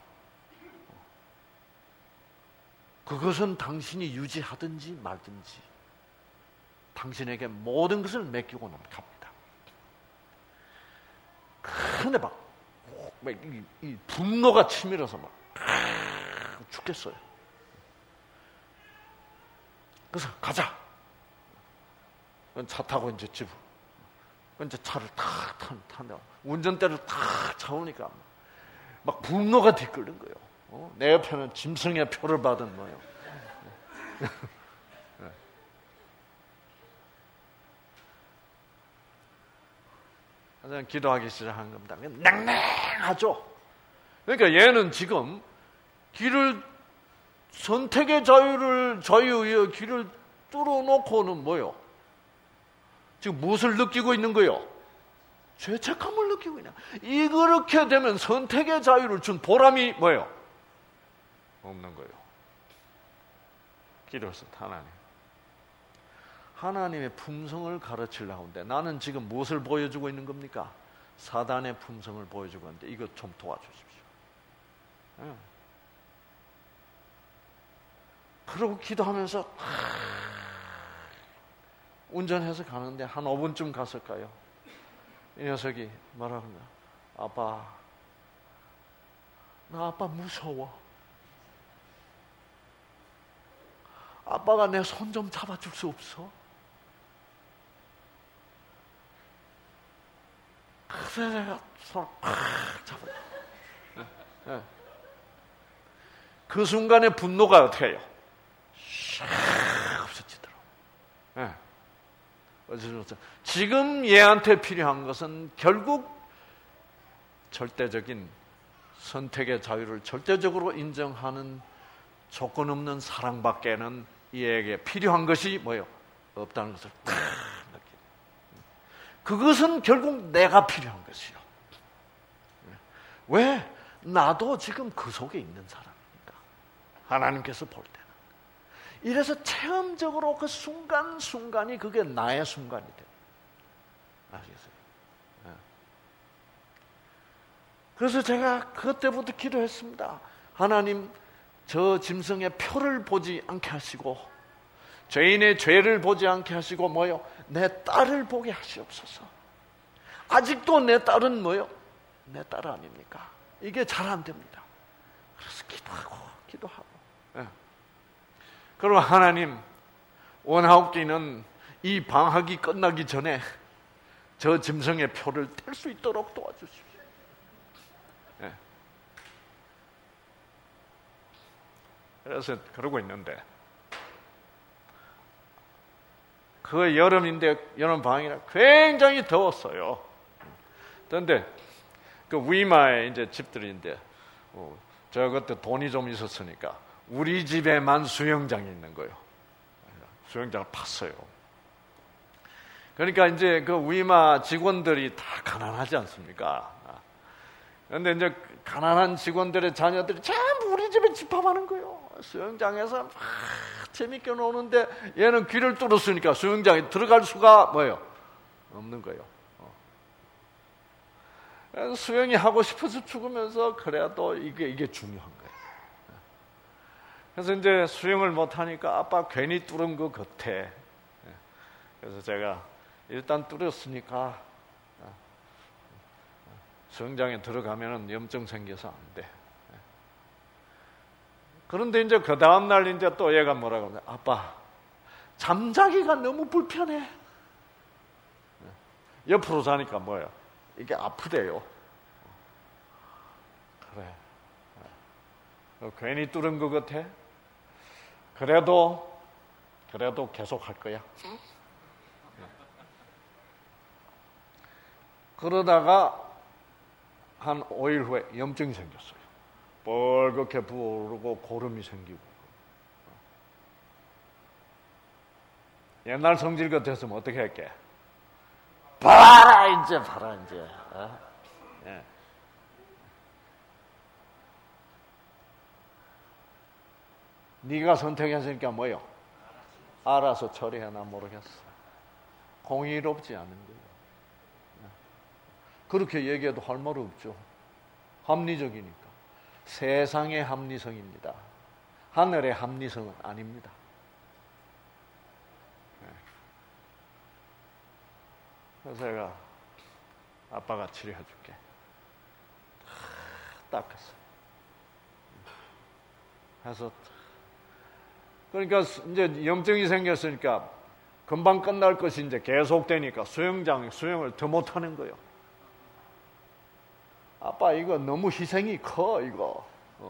그것은 당신이 유지하든지 말든지 당신에게 모든 것을 맡기고 나면 갑니다. 근데 이 분노가 치밀어서 막 죽겠어요. 그래서 가자. 차 타고 이제 집으로. 이제 차를 탁 탄다. 운전대를 탁 차오니까 막 분노가 뒤끓는 거예요. 내 옆에는 짐승의 표를 받은 거예요. 그래서 기도하기 시작한 겁니다. 냉랭하죠. 그러니까 얘는 지금 선택의 자유의 길을 뚫어놓고는 뭐요? 지금 무엇을 느끼고 있는 거요? 죄책감을 느끼고 있냐. 이렇게 되면 선택의 자유를 준 보람이 뭐예요? 없는 거예요. 기도해서 하나님의 품성을 가르치려고 하는데 나는 지금 무엇을 보여주고 있는 겁니까? 사단의 품성을 보여주고 있는데 이거 좀 도와주십시오. 네. 그러고 기도하면서 운전해서 가는데 한 5분쯤 갔을까요? 이 녀석이 말하는 거야. 아빠, 나 아빠 무서워. 아빠가 내 손 좀 잡아줄 수 없어? 그래 내가 손을 팍 잡아줘. 네. 그 순간에 분노가 어떻게 해요? 샥 없어지더라고. 네. 지금 얘한테 필요한 것은 결국 절대적인 선택의 자유를 절대적으로 인정하는 조건 없는 사랑밖에는 얘에게 필요한 것이 뭐예요? 없다는 것을 딱 느끼는. 그것은 결국 내가 필요한 것이요. 왜? 나도 지금 그 속에 있는 사람이니까. 하나님께서 볼 때는. 이래서 체험적으로 그 순간순간이 그게 나의 순간이 돼요. 아시겠어요? 그래서 제가 그때부터 기도했습니다. 하나님, 저 짐승의 표를 보지 않게 하시고 죄인의 죄를 보지 않게 하시고 뭐요? 내 딸을 보게 하시옵소서. 아직도 내 딸은 뭐요? 내 딸 아닙니까? 이게 잘 안 됩니다. 그래서 기도하고 예. 그럼 하나님, 원하옵기는 이 방학이 끝나기 전에 저 짐승의 표를 뗄 수 있도록 도와주십시오. 예. 그래서 그러고 있는데 그 여름인데 여름 방학이라 굉장히 더웠어요. 그런데 그 위마에 이제 집들인데 저 그때 돈이 좀 있었으니까 우리 집에만 수영장이 있는 거예요. 수영장을 팠어요. 그러니까 이제 그 위마 직원들이 다 가난하지 않습니까? 그런데 이제 가난한 직원들의 자녀들이 전부 우리 집에 집합하는 거예요. 수영장에서 막 재밌게 노는데 얘는 귀를 뚫었으니까 수영장에 들어갈 수가 뭐예요? 없는 거예요. 수영이 하고 싶어서 죽으면서 그래도 이게 중요한 거예요. 그래서 이제 수영을 못하니까 아빠 괜히 뚫은 것 같아. 그래서 제가 일단 뚫었으니까 수영장에 들어가면은 염증 생겨서 안 돼. 그런데 이제 그 다음날 이제 또 얘가 뭐라고 하냐. 아빠, 잠자기가 너무 불편해. 옆으로 자니까 뭐예요? 이게 아프대요. 그래. 괜히 뚫은 것 같아? 그래도 계속 할 거야. 그러다가 한 5일 후에 염증이 생겼어요. 뻘겋게 부어오르고 고름이 생기고. 옛날 성질 같았으면 어떻게 할게? 봐라 이제. 예. 네가 선택했으니까 뭐요? 알아서 처리해나 모르겠어. 공의롭지 않은 거예요. 그렇게 얘기해도 할 말 없죠. 합리적이니까. 세상의 합리성입니다. 하늘의 합리성은 아닙니다. 그래서 제가 아빠가 치료해줄게. 닦았어. 그래서 그러니까 이제 염증이 생겼으니까 금방 끝날 것이 이제 계속되니까 수영을 더 못하는 거예요. 아빠 이거 너무 희생이 커 이거.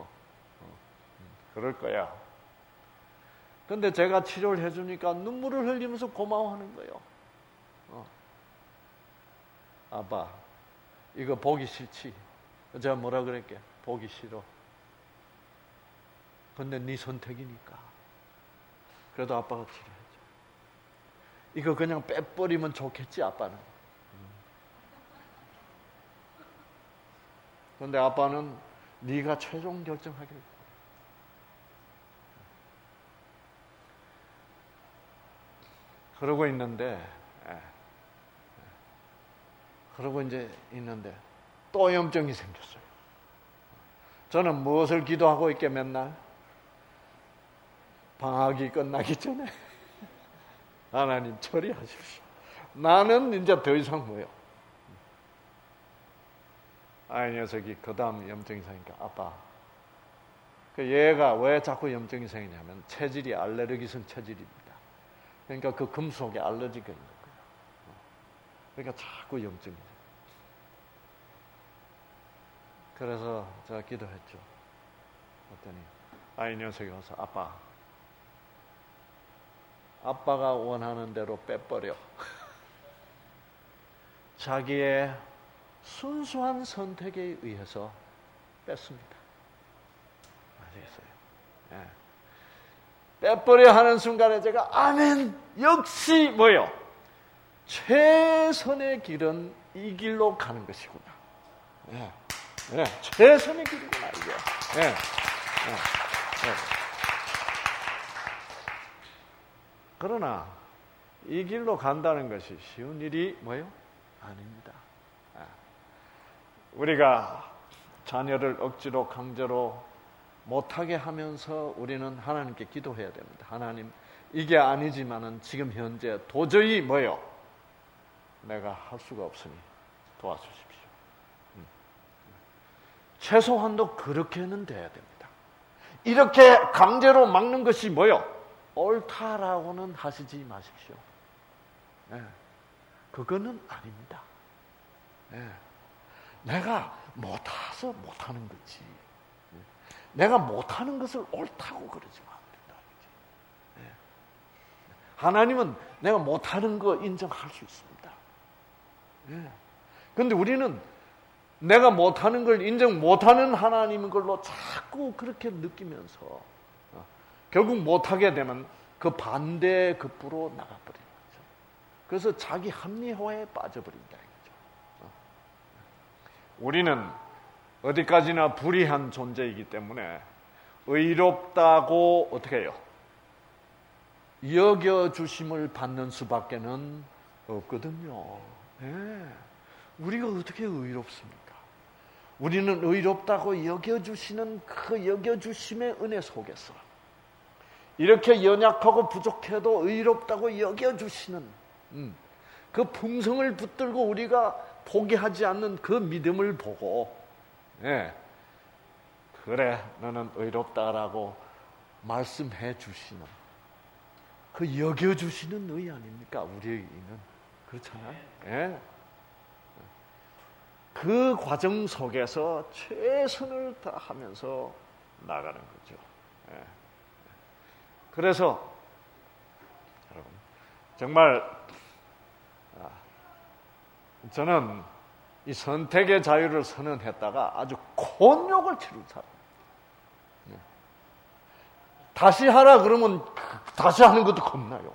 그럴 거야. 근데 제가 치료를 해주니까 눈물을 흘리면서 고마워하는 거예요. 아빠 이거 보기 싫지? 제가 뭐라 그랬게? 보기 싫어. 근데 네 선택이니까. 그래도 아빠가 치료해줘. 이거 그냥 빼버리면 좋겠지 아빠는. 근데 아빠는 네가 최종 결정하길. 그러고 있는데 또 염증이 생겼어요. 저는 무엇을 기도하고 있게 맨날? 방학이 끝나기 전에 하나님 처리하십시오. 나는 이제 더 이상 뭐예요? 이 녀석이 그 다음 염증이 생기니까 아빠 얘가 왜 자꾸 염증이 생기냐면 체질이 알레르기성 체질입니다. 그러니까 그 금속에 알러지가 있는 거예요. 그러니까 자꾸 염증이 돼요. 그래서 제가 기도했죠. 그랬더니 이 녀석이 와서 아빠가 원하는 대로 빼버려. 자기의 순수한 선택에 의해서 뺐습니다. 아시겠어요? 예. 빼버려 하는 순간에 제가 아멘! 역시 뭐요? 최선의 길은 이 길로 가는 것이구나. 예. 예. 최선의 길이구나 이게. 예. 예. 예. 그러나 이 길로 간다는 것이 쉬운 일이 뭐요? 아닙니다. 우리가 자녀를 억지로 강제로 못하게 하면서 우리는 하나님께 기도해야 됩니다. 하나님, 이게 아니지만은 지금 현재 도저히 뭐요? 내가 할 수가 없으니 도와주십시오. 최소한도 그렇게는 돼야 됩니다. 이렇게 강제로 막는 것이 뭐요? 옳다라고는 하시지 마십시오. 네. 그거는 아닙니다. 네. 내가 못해서 못하는 거지. 내가 못하는 것을 옳다고 그러지만 안 된다. 네. 하나님은 내가 못하는 거 인정할 수 있습니다. 그런데 우리는 내가 못하는 걸 인정 못하는 하나님인 걸로 자꾸 그렇게 느끼면서 결국 못하게 되면 그 반대의 급부로 나가버리는 거죠. 그래서 자기 합리화에 빠져버린다 이거죠. 우리는 어디까지나 불의한 존재이기 때문에 의롭다고 어떻게 해요? 여겨주심을 받는 수밖에는 없거든요. 네. 우리가 어떻게 의롭습니까? 우리는 의롭다고 여겨주시는 그 여겨주심의 은혜 속에서 이렇게 연약하고 부족해도 의롭다고 여겨주시는 그 품성을 붙들고 우리가 포기하지 않는 그 믿음을 보고 네. 그래 너는 의롭다라고 말씀해 주시는 그 여겨주시는 의 아닙니까? 우리의 의는 그렇잖아요. 네. 그 과정 속에서 최선을 다하면서 나가는 거죠. 네. 그래서 여러분 정말 저는 이 선택의 자유를 선언했다가 아주 곤욕을 치른 사람. 다시 하라 그러면 다시 하는 것도 겁나요.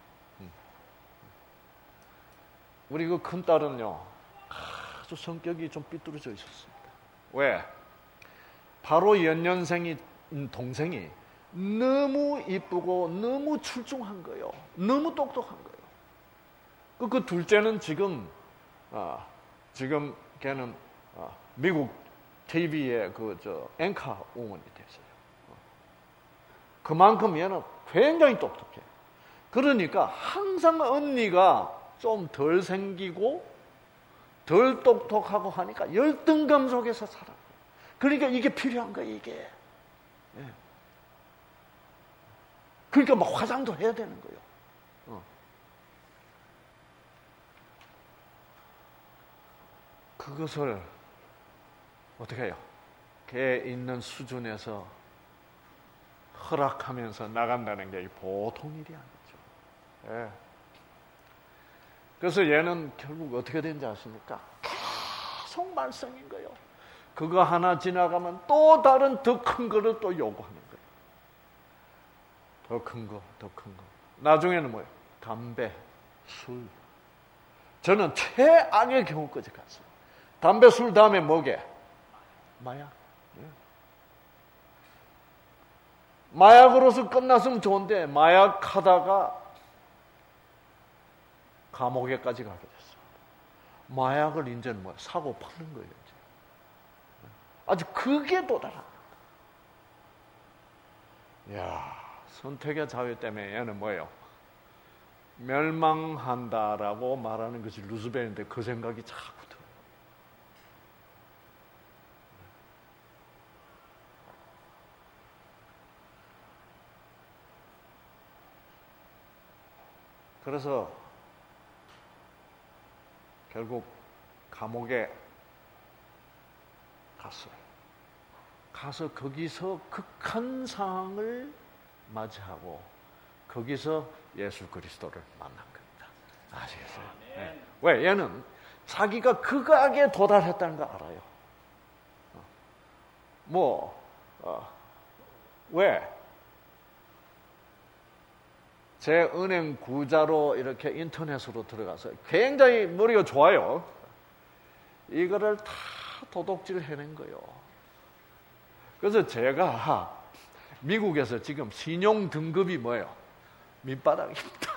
우리 그 큰딸은요 아주 성격이 좀 삐뚤어져 있었습니다. 왜? 바로 연년생인 동생이 너무 이쁘고 너무 출중한 거예요. 너무 똑똑한 거예요. 그 둘째는 지금 걔는 미국 TV의 앵커 우먼이 됐어요. 그만큼 얘는 굉장히 똑똑해. 그러니까 항상 언니가 좀 덜 생기고 덜 똑똑하고 하니까 열등감 속에서 살아. 그러니까 이게 필요한 거야 이게. 예. 그러니까 막 화장도 해야 되는 거예요. 그것을 어떻게 해요? 걔 있는 수준에서 허락하면서 나간다는 게 보통 일이 아니죠. 예. 그래서 얘는 결국 어떻게 된지 아십니까? 계속 말썽인 거예요. 그거 하나 지나가면 또 다른 더 큰 거를 또 요구하는 거예요. 더 큰 거, 더 큰 거. 나중에는 뭐예요? 담배, 술. 저는 최악의 경우까지 갔어요. 담배, 술 다음에 뭐게? 마약. 마약으로서 끝났으면 좋은데 마약하다가 감옥에까지 가게 됐어요. 마약을 이제는 뭐야? 사고 파는 거예요. 이제. 아주 그게 도달한 거예요. 이야, 선택의 자유 때문에 얘는 뭐예요? 멸망한다라고 말하는 것이 루스벨인데 그 생각이 자꾸 들어요. 그래서 결국 감옥에 갔어요. 가서 거기서 극한 상황을 맞이하고 거기서 예수 그리스도를 만난 겁니다. 아시겠어요? 네. 왜? 얘는 자기가 극악에 도달했다는 거 알아요. 왜? 제 은행 구자로 이렇게 인터넷으로 들어가서 굉장히 머리가 좋아요. 이거를 다 도둑질 해낸 거예요. 그래서 제가 미국에서 지금 신용 등급이 뭐예요? 밑바닥입니다.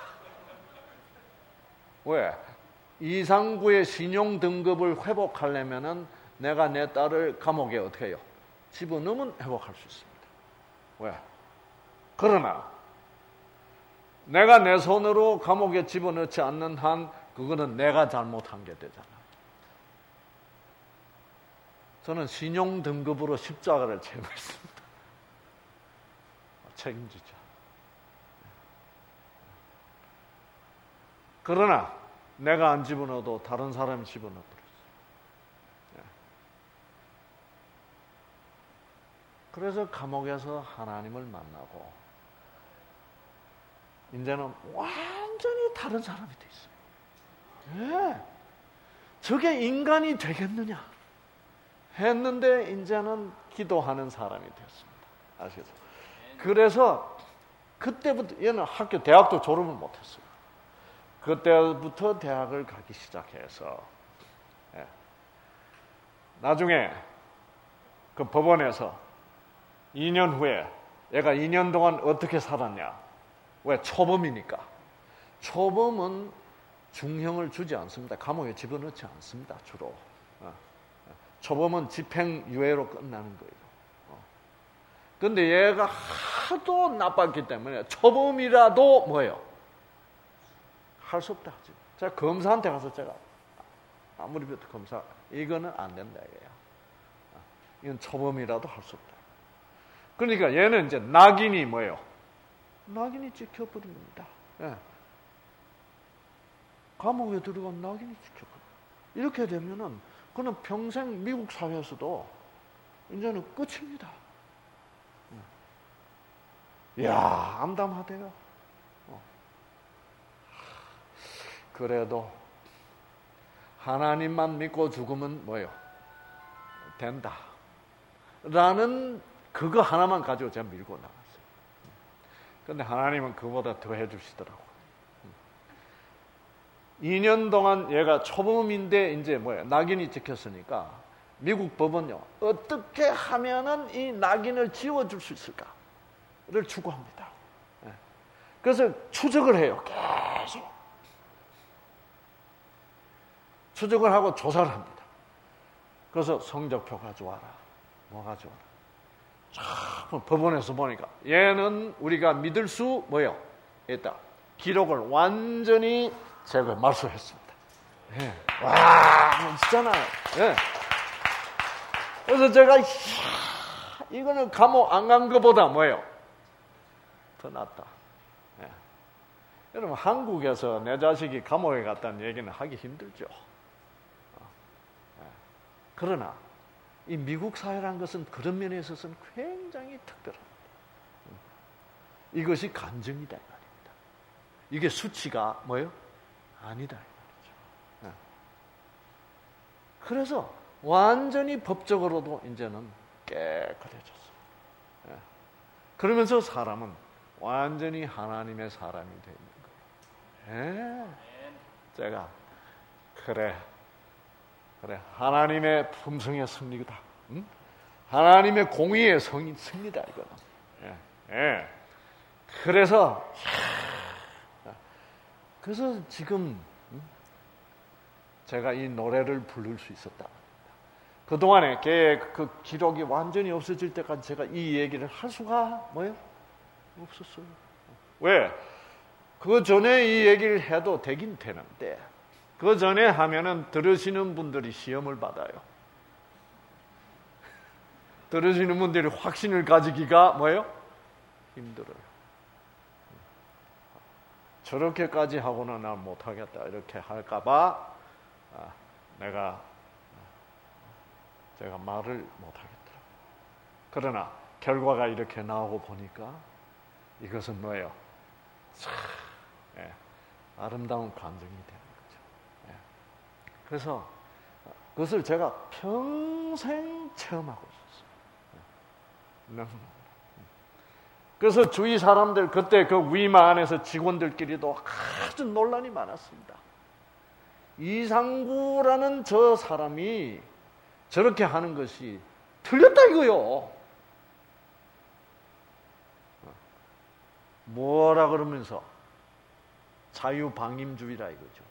왜? 이상구의 신용 등급을 회복하려면은 내가 내 딸을 감옥에 어떻게 해요? 집어넣으면 회복할 수 있습니다. 왜? 그러나 내가 내 손으로 감옥에 집어넣지 않는 한 그거는 내가 잘못한 게 되잖아. 저는 신용 등급으로 십자가를 채우고 있습니다. 책임지죠. 그러나 내가 안 집어넣어도 다른 사람이 집어넣어버렸어요. 그래서 감옥에서 하나님을 만나고 이제는 완전히 다른 사람이 돼 있어요. 네. 저게 인간이 되겠느냐? 했는데 이제는 기도하는 사람이 됐습니다. 아시겠죠? 그래서 그때부터 얘는 대학도 졸업을 못했어요. 그때부터 대학을 가기 시작해서 나중에 그 법원에서 2년 후에 얘가 2년 동안 어떻게 살았냐? 왜? 초범이니까. 초범은 중형을 주지 않습니다. 감옥에 집어넣지 않습니다. 주로. 초범은 집행유예로 끝나는 거예요. 그런데 얘가 하도 나빴기 때문에 초범이라도 뭐예요? 할 수 없다. 제가 검사한테 가서 제가 아무리 봐도 검사 이거는 안 된다 이거야. 이건 초범이라도 할 수 없다. 그러니까 얘는 이제 낙인이 뭐예요? 낙인이 찍혀버립니다. 예. 감옥에 들어간 낙인이 찍혀버려. 이렇게 되면은 그는 평생 미국 사회에서도 이제는 끝입니다. 이야, 암담하대요. 그래도 하나님만 믿고 죽으면 뭐예요? 된다. 라는 그거 하나만 가지고 제가 밀고 나갔어요. 그런데 하나님은 그보다 더 해주시더라고요. 2년 동안 얘가 초범인데 이제 뭐예요? 낙인이 찍혔으니까 미국 법은요, 어떻게 하면은 이 낙인을 지워줄 수 있을까를 추구합니다. 그래서 추적을 해요. 계속. 추적을 하고 조사를 합니다. 그래서 성적표 가져와라. 뭐 가져와라. 참 법원에서 보니까 얘는 우리가 믿을 수 뭐예요? 있다. 기록을 완전히 제가 말소했습니다. 예. 와, 멋지잖아요. 예. 그래서 제가 이거는 감옥 안 간 것보다 뭐예요? 더 낫다. 예. 여러분 한국에서 내 자식이 감옥에 갔다는 얘기는 하기 힘들죠. 예. 그러나 이 미국 사회라는 것은 그런 면에 있어서는 굉장히 특별합니다. 이것이 간증이다 이 말입니다. 이게 수치가 뭐예요? 아니다 이 말이죠. 네. 그래서 완전히 법적으로도 이제는 깨끗해졌어요. 네. 그러면서 사람은 완전히 하나님의 사람이 되는 거예요. 네. 제가 그래 하나님의 품성의 승리다. 응? 하나님의 공의의 승리다 이거는. 예. 예. 그래서 지금 제가 이 노래를 부를 수 있었다. 그동안에 그 기록이 완전히 없어질 때까지 제가 이 얘기를 할 수가 뭐예요? 없었어요. 왜? 그 전에 이 얘기를 해도 되긴 되는데 그 전에 하면은 들으시는 분들이 시험을 받아요. 들으시는 분들이 확신을 가지기가 뭐예요? 힘들어요. 저렇게까지 하고는 난 못하겠다 이렇게 할까봐 제가 말을 못하겠더라고요. 그러나 결과가 이렇게 나오고 보니까 이것은 뭐예요? 참 아름다운 감정이 되는 거죠. 그래서 그것을 제가 평생 체험하고 있었어요. 그래서 주위 사람들 그때 그 위마 안에서 직원들끼리도 아주 논란이 많았습니다. 이상구라는 저 사람이 저렇게 하는 것이 틀렸다 이거요. 뭐라 그러면서 자유방임주의라 이거죠.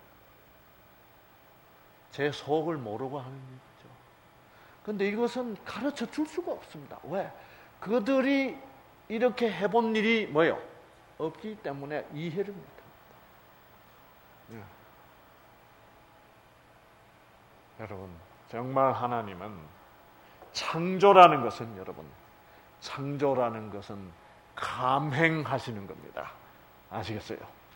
제 속을 모르고 하는 거죠. 그런데 이것은 가르쳐 줄 수가 없습니다. 왜? 그들이 이렇게 해본 일이 뭐예요? 없기 때문에 이해를 못합니다. 네. 여러분 정말 하나님은 창조라는 것은 감행하시는 겁니다. 아시겠어요?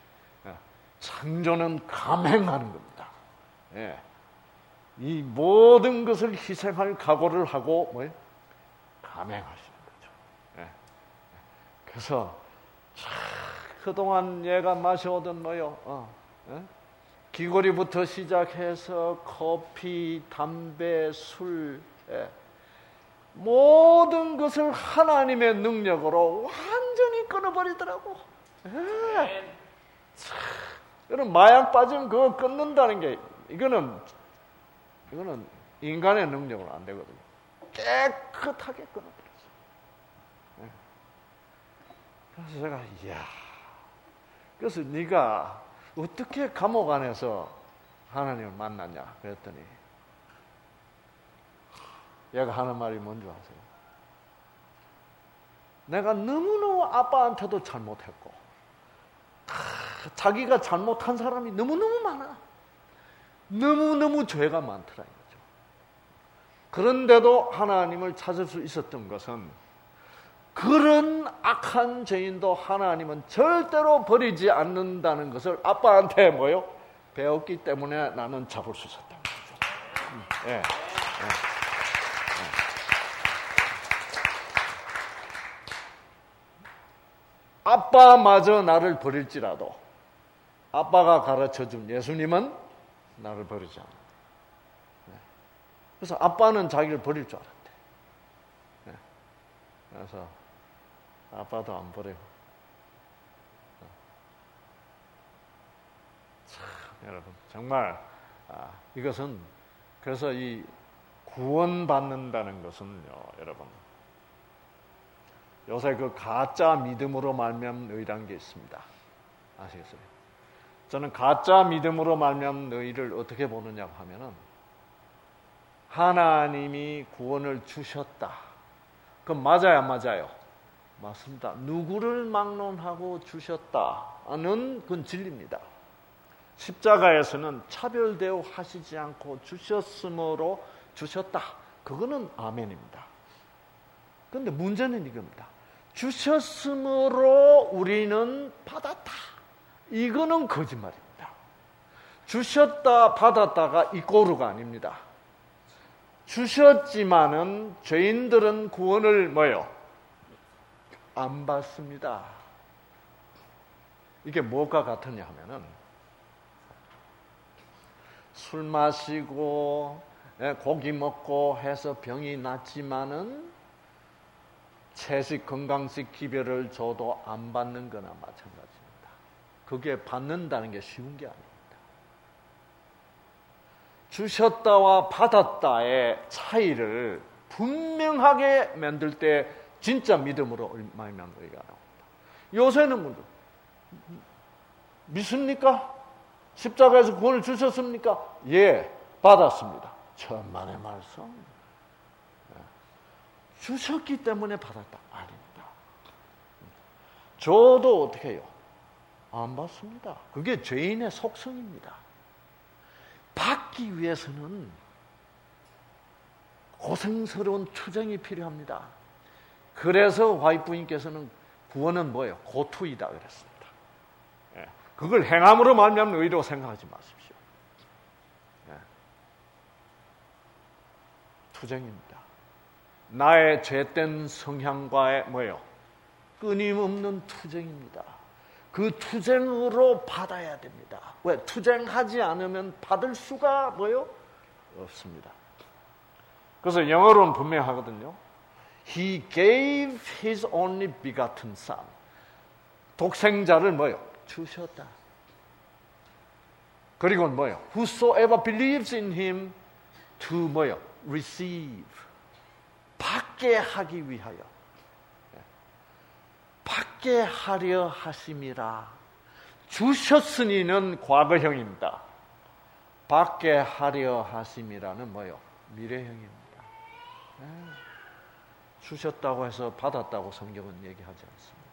창조는 감행하는 겁니다. 예. 이 모든 것을 희생할 각오를 하고 뭐예요? 감행하시는 거죠. 예. 그래서 그동안 얘가 마셔오던 뭐요? 귀걸이부터 시작해서 커피, 담배, 술, 모든 것을 하나님의 능력으로 완전히 끊어버리더라고. 그럼 마약 빠지면 그거 끊는다는 게 이거는 인간의 능력으로 안 되거든요. 깨끗하게 끊어버렸어. 그래서 제가 그래서 네가 어떻게 감옥 안에서 하나님을 만났냐 그랬더니 얘가 하는 말이 뭔지 아세요? 내가 너무너무 아빠한테도 잘못했고 자기가 잘못한 사람이 너무너무 많아. 너무너무 죄가 많더라 이거죠. 그런데도 하나님을 찾을 수 있었던 것은 그런 악한 죄인도 하나님은 절대로 버리지 않는다는 것을 아빠한테 배웠기 때문에 나는 잡을 수 있었다는 거죠. 아빠마저 나를 버릴지라도 아빠가 가르쳐준 예수님은 나를 버리지 않는다. 그래서 아빠는 자기를 버릴 줄 알았대. 그래서 아빠도 안 버리고. 참, 여러분 정말 이것은 그래서 이 구원받는다는 것은요, 여러분. 요새 그 가짜 믿음으로 말미암은 의라는 게 있습니다. 아시겠어요? 저는 가짜 믿음으로 말미암은 의를 어떻게 보느냐고 하면은 하나님이 구원을 주셨다. 그건 맞아요, 안 맞아요? 맞습니다. 누구를 막론하고 주셨다는 그건 진리입니다. 십자가에서는 차별 대우하시지 않고 주셨으므로 주셨다. 그거는 아멘입니다. 그런데 문제는 이겁니다. 주셨으므로 우리는 받았다. 이거는 거짓말입니다. 주셨다 받았다가 이꼬르가 아닙니다. 주셨지만은 죄인들은 구원을 안 받습니다. 이게 뭐가 같으냐 하면은 술 마시고 고기 먹고 해서 병이 났지만은 채식 건강식 기별을 줘도 안 받는 거나 마찬가지입니다. 그게 받는다는 게 쉬운 게 아닙니다. 주셨다와 받았다의 차이를 분명하게 만들 때 진짜 믿음으로 말미암은 의가 나옵니다. 요새는 믿습니까? 십자가에서 구원을 주셨습니까? 예, 받았습니다. 천만의 말씀. 주셨기 때문에 받았다. 아닙니다. 저도 어떻게 해요? 안 받습니다. 그게 죄인의 속성입니다. 받기 위해서는 고생스러운 투쟁이 필요합니다. 그래서 와이프님께서는 구원은 뭐예요? 고투이다 그랬습니다. 그걸 행함으로 말미암는 의로 생각하지 마십시오. 투쟁입니다. 나의 죄된 성향과의 끊임없는 투쟁입니다. 그 투쟁으로 받아야 됩니다. 왜? 투쟁하지 않으면 받을 수가 없습니다. 그래서 영어로는 분명하거든요. He gave his only begotten son. 독생자를 주셨다. 그리고는 Whosoever believes in him to receive. 받게 하기 위하여. 받게 하려 하심이라. 주셨으니는 과거형입니다. 받게 하려 하심이라는 미래형입니다. 주셨다고 해서 받았다고 성경은 얘기하지 않습니다.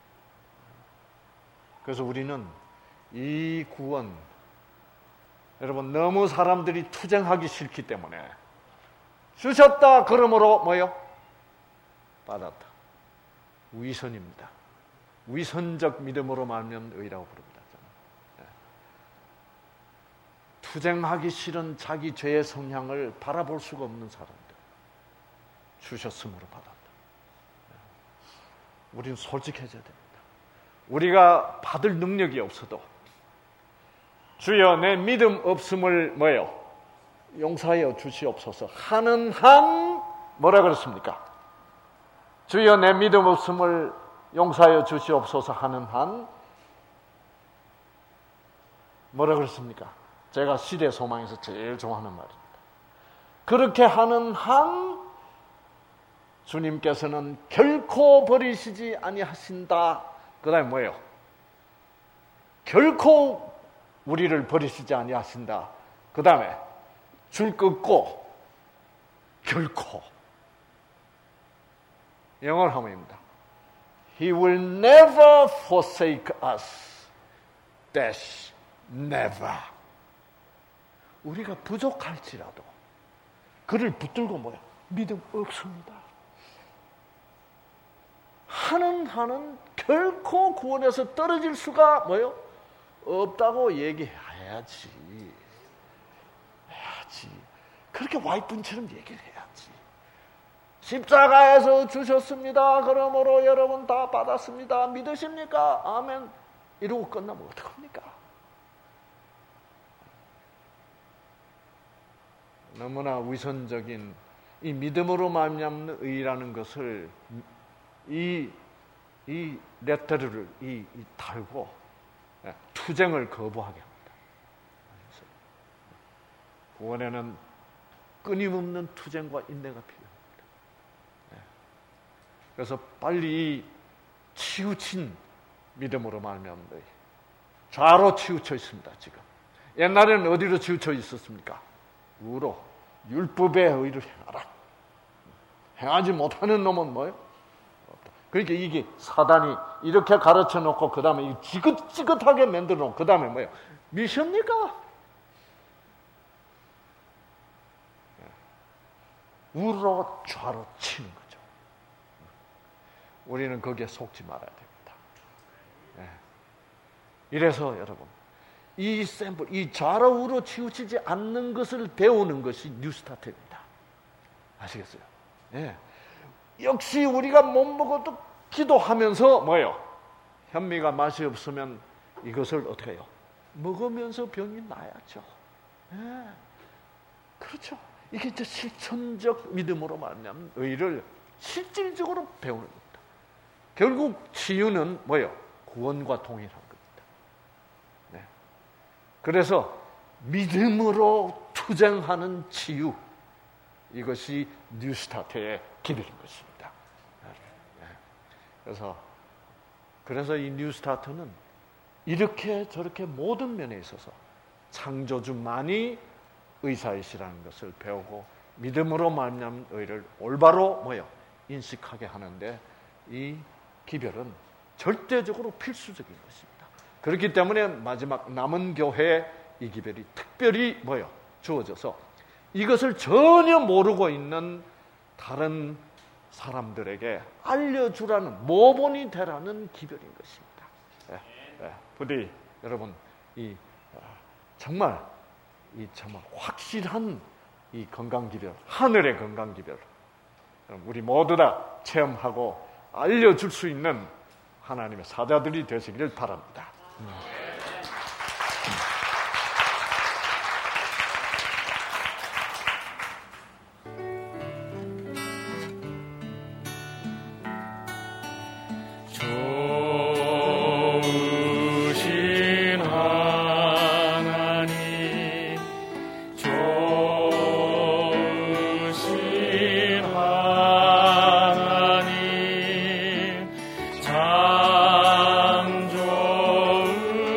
그래서 우리는 이 구원, 여러분 너무 사람들이 투쟁하기 싫기 때문에 주셨다 그러므로 받았다. 위선입니다. 위선적 믿음으로 말미암는 의라고 부릅니다. 투쟁하기 싫은 자기 죄의 성향을 바라볼 수가 없는 사람들. 주셨음으로 받았다. 우리는 솔직해져야 됩니다. 우리가 받을 능력이 없어도 주여 내 믿음 없음을 용서하여 주시옵소서 하는 한 뭐라 그랬습니까? 주여 내 믿음 없음을 용서하여 주시옵소서 하는 한 뭐라 그랬습니까? 제가 시대 소망에서 제일 좋아하는 말입니다. 그렇게 하는 한 주님께서는 결코 버리시지 아니하신다. 그 다음에 뭐예요? 결코 우리를 버리시지 아니하신다. 그 다음에 줄 끊고 결코. 영어로 하면입니다. He will never forsake us. dash never. 우리가 부족할지라도 그를 붙들고 뭐야? 믿음 없습니다. 하는 한은 결코 구원에서 떨어질 수가 뭐요? 없다고 얘기해야지. 그렇게 와이프처럼 얘기를 해야지. 십자가에서 주셨습니다. 그러므로 여러분 다 받았습니다. 믿으십니까? 아멘. 이러고 끝나면 어떡합니까? 너무나 위선적인 이 믿음으로 말미암는 의라는 것을 이 레터를 달고 투쟁을 거부하게 합니다. 구원에는 끊임없는 투쟁과 인내가 필요합니다. 그래서 빨리 이 치우친 믿음으로 말미암는 의 좌로 치우쳐 있습니다. 지금 옛날에는 어디로 치우쳐 있었습니까? 우로 율법의 의를 행하라. 행하지 못하는 놈은 뭐예요? 없다. 그러니까 이게 사단이 이렇게 가르쳐 놓고 그 다음에 지긋지긋하게 만들어 놓고 그 다음에 뭐예요? 미십니까? 우로 좌로 치는 거죠. 우리는 거기에 속지 말아야 됩니다. 이래서 여러분 이 샘플, 이 좌로 우로 치우치지 않는 것을 배우는 것이 뉴스타트입니다. 아시겠어요? 예. 역시 우리가 못 먹어도 기도하면서 뭐예요? 현미가 맛이 없으면 이것을 어떻게 해요? 먹으면서 병이 나야죠. 예. 그렇죠. 이게 이제 실천적 믿음으로 말하면 의를 실질적으로 배우는 겁니다. 결국 치유는 뭐예요? 구원과 동일한 겁니다. 네. 그래서 믿음으로 투쟁하는 치유, 이것이 뉴스타트의 길인 것입니다. 네. 그래서 이 뉴스타트는 이렇게 저렇게 모든 면에 있어서 창조주만이 의사이시라는 것을 배우고 믿음으로 말미암은 의를 올바로 인식하게 하는데 이 기별은 절대적으로 필수적인 것입니다. 그렇기 때문에 마지막 남은 교회에 이 기별이 특별히 주어져서 이것을 전혀 모르고 있는 다른 사람들에게 알려주라는, 모본이 되라는 기별인 것입니다. 부디 여러분 정말 확실한 이 건강기별, 하늘의 건강기별, 우리 모두 다 체험하고 알려줄 수 있는 하나님의 사자들이 되시기를 바랍니다. 창조의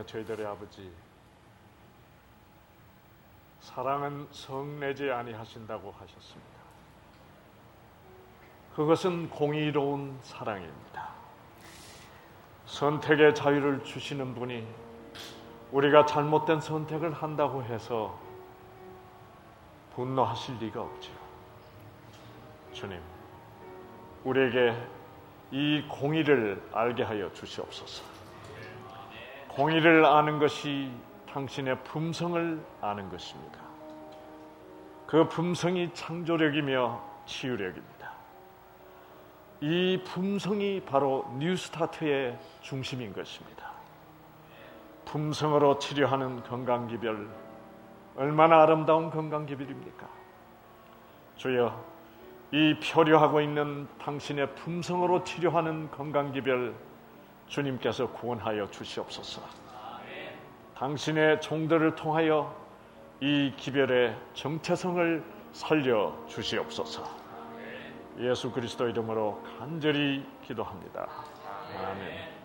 저희들의 아버지, 사랑은 성내지 아니하신다고 하셨습니다. 그것은 공의로운 사랑입니다. 선택의 자유를 주시는 분이 우리가 잘못된 선택을 한다고 해서 분노하실 리가 없지요. 주님, 우리에게 이 공의를 알게 하여 주시옵소서. 공의를 아는 것이 당신의 품성을 아는 것입니다. 그 품성이 창조력이며 치유력입니다. 이 품성이 바로 뉴스타트의 중심인 것입니다. 품성으로 치료하는 건강기별, 얼마나 아름다운 건강기별입니까? 주여, 이 표류하고 있는 당신의 품성으로 치료하는 건강기별 주님께서 구원하여 주시옵소서. 당신의 종들을 통하여 이 기별의 정체성을 살려 주시옵소서. 예수 그리스도 이름으로 간절히 기도합니다. 아멘.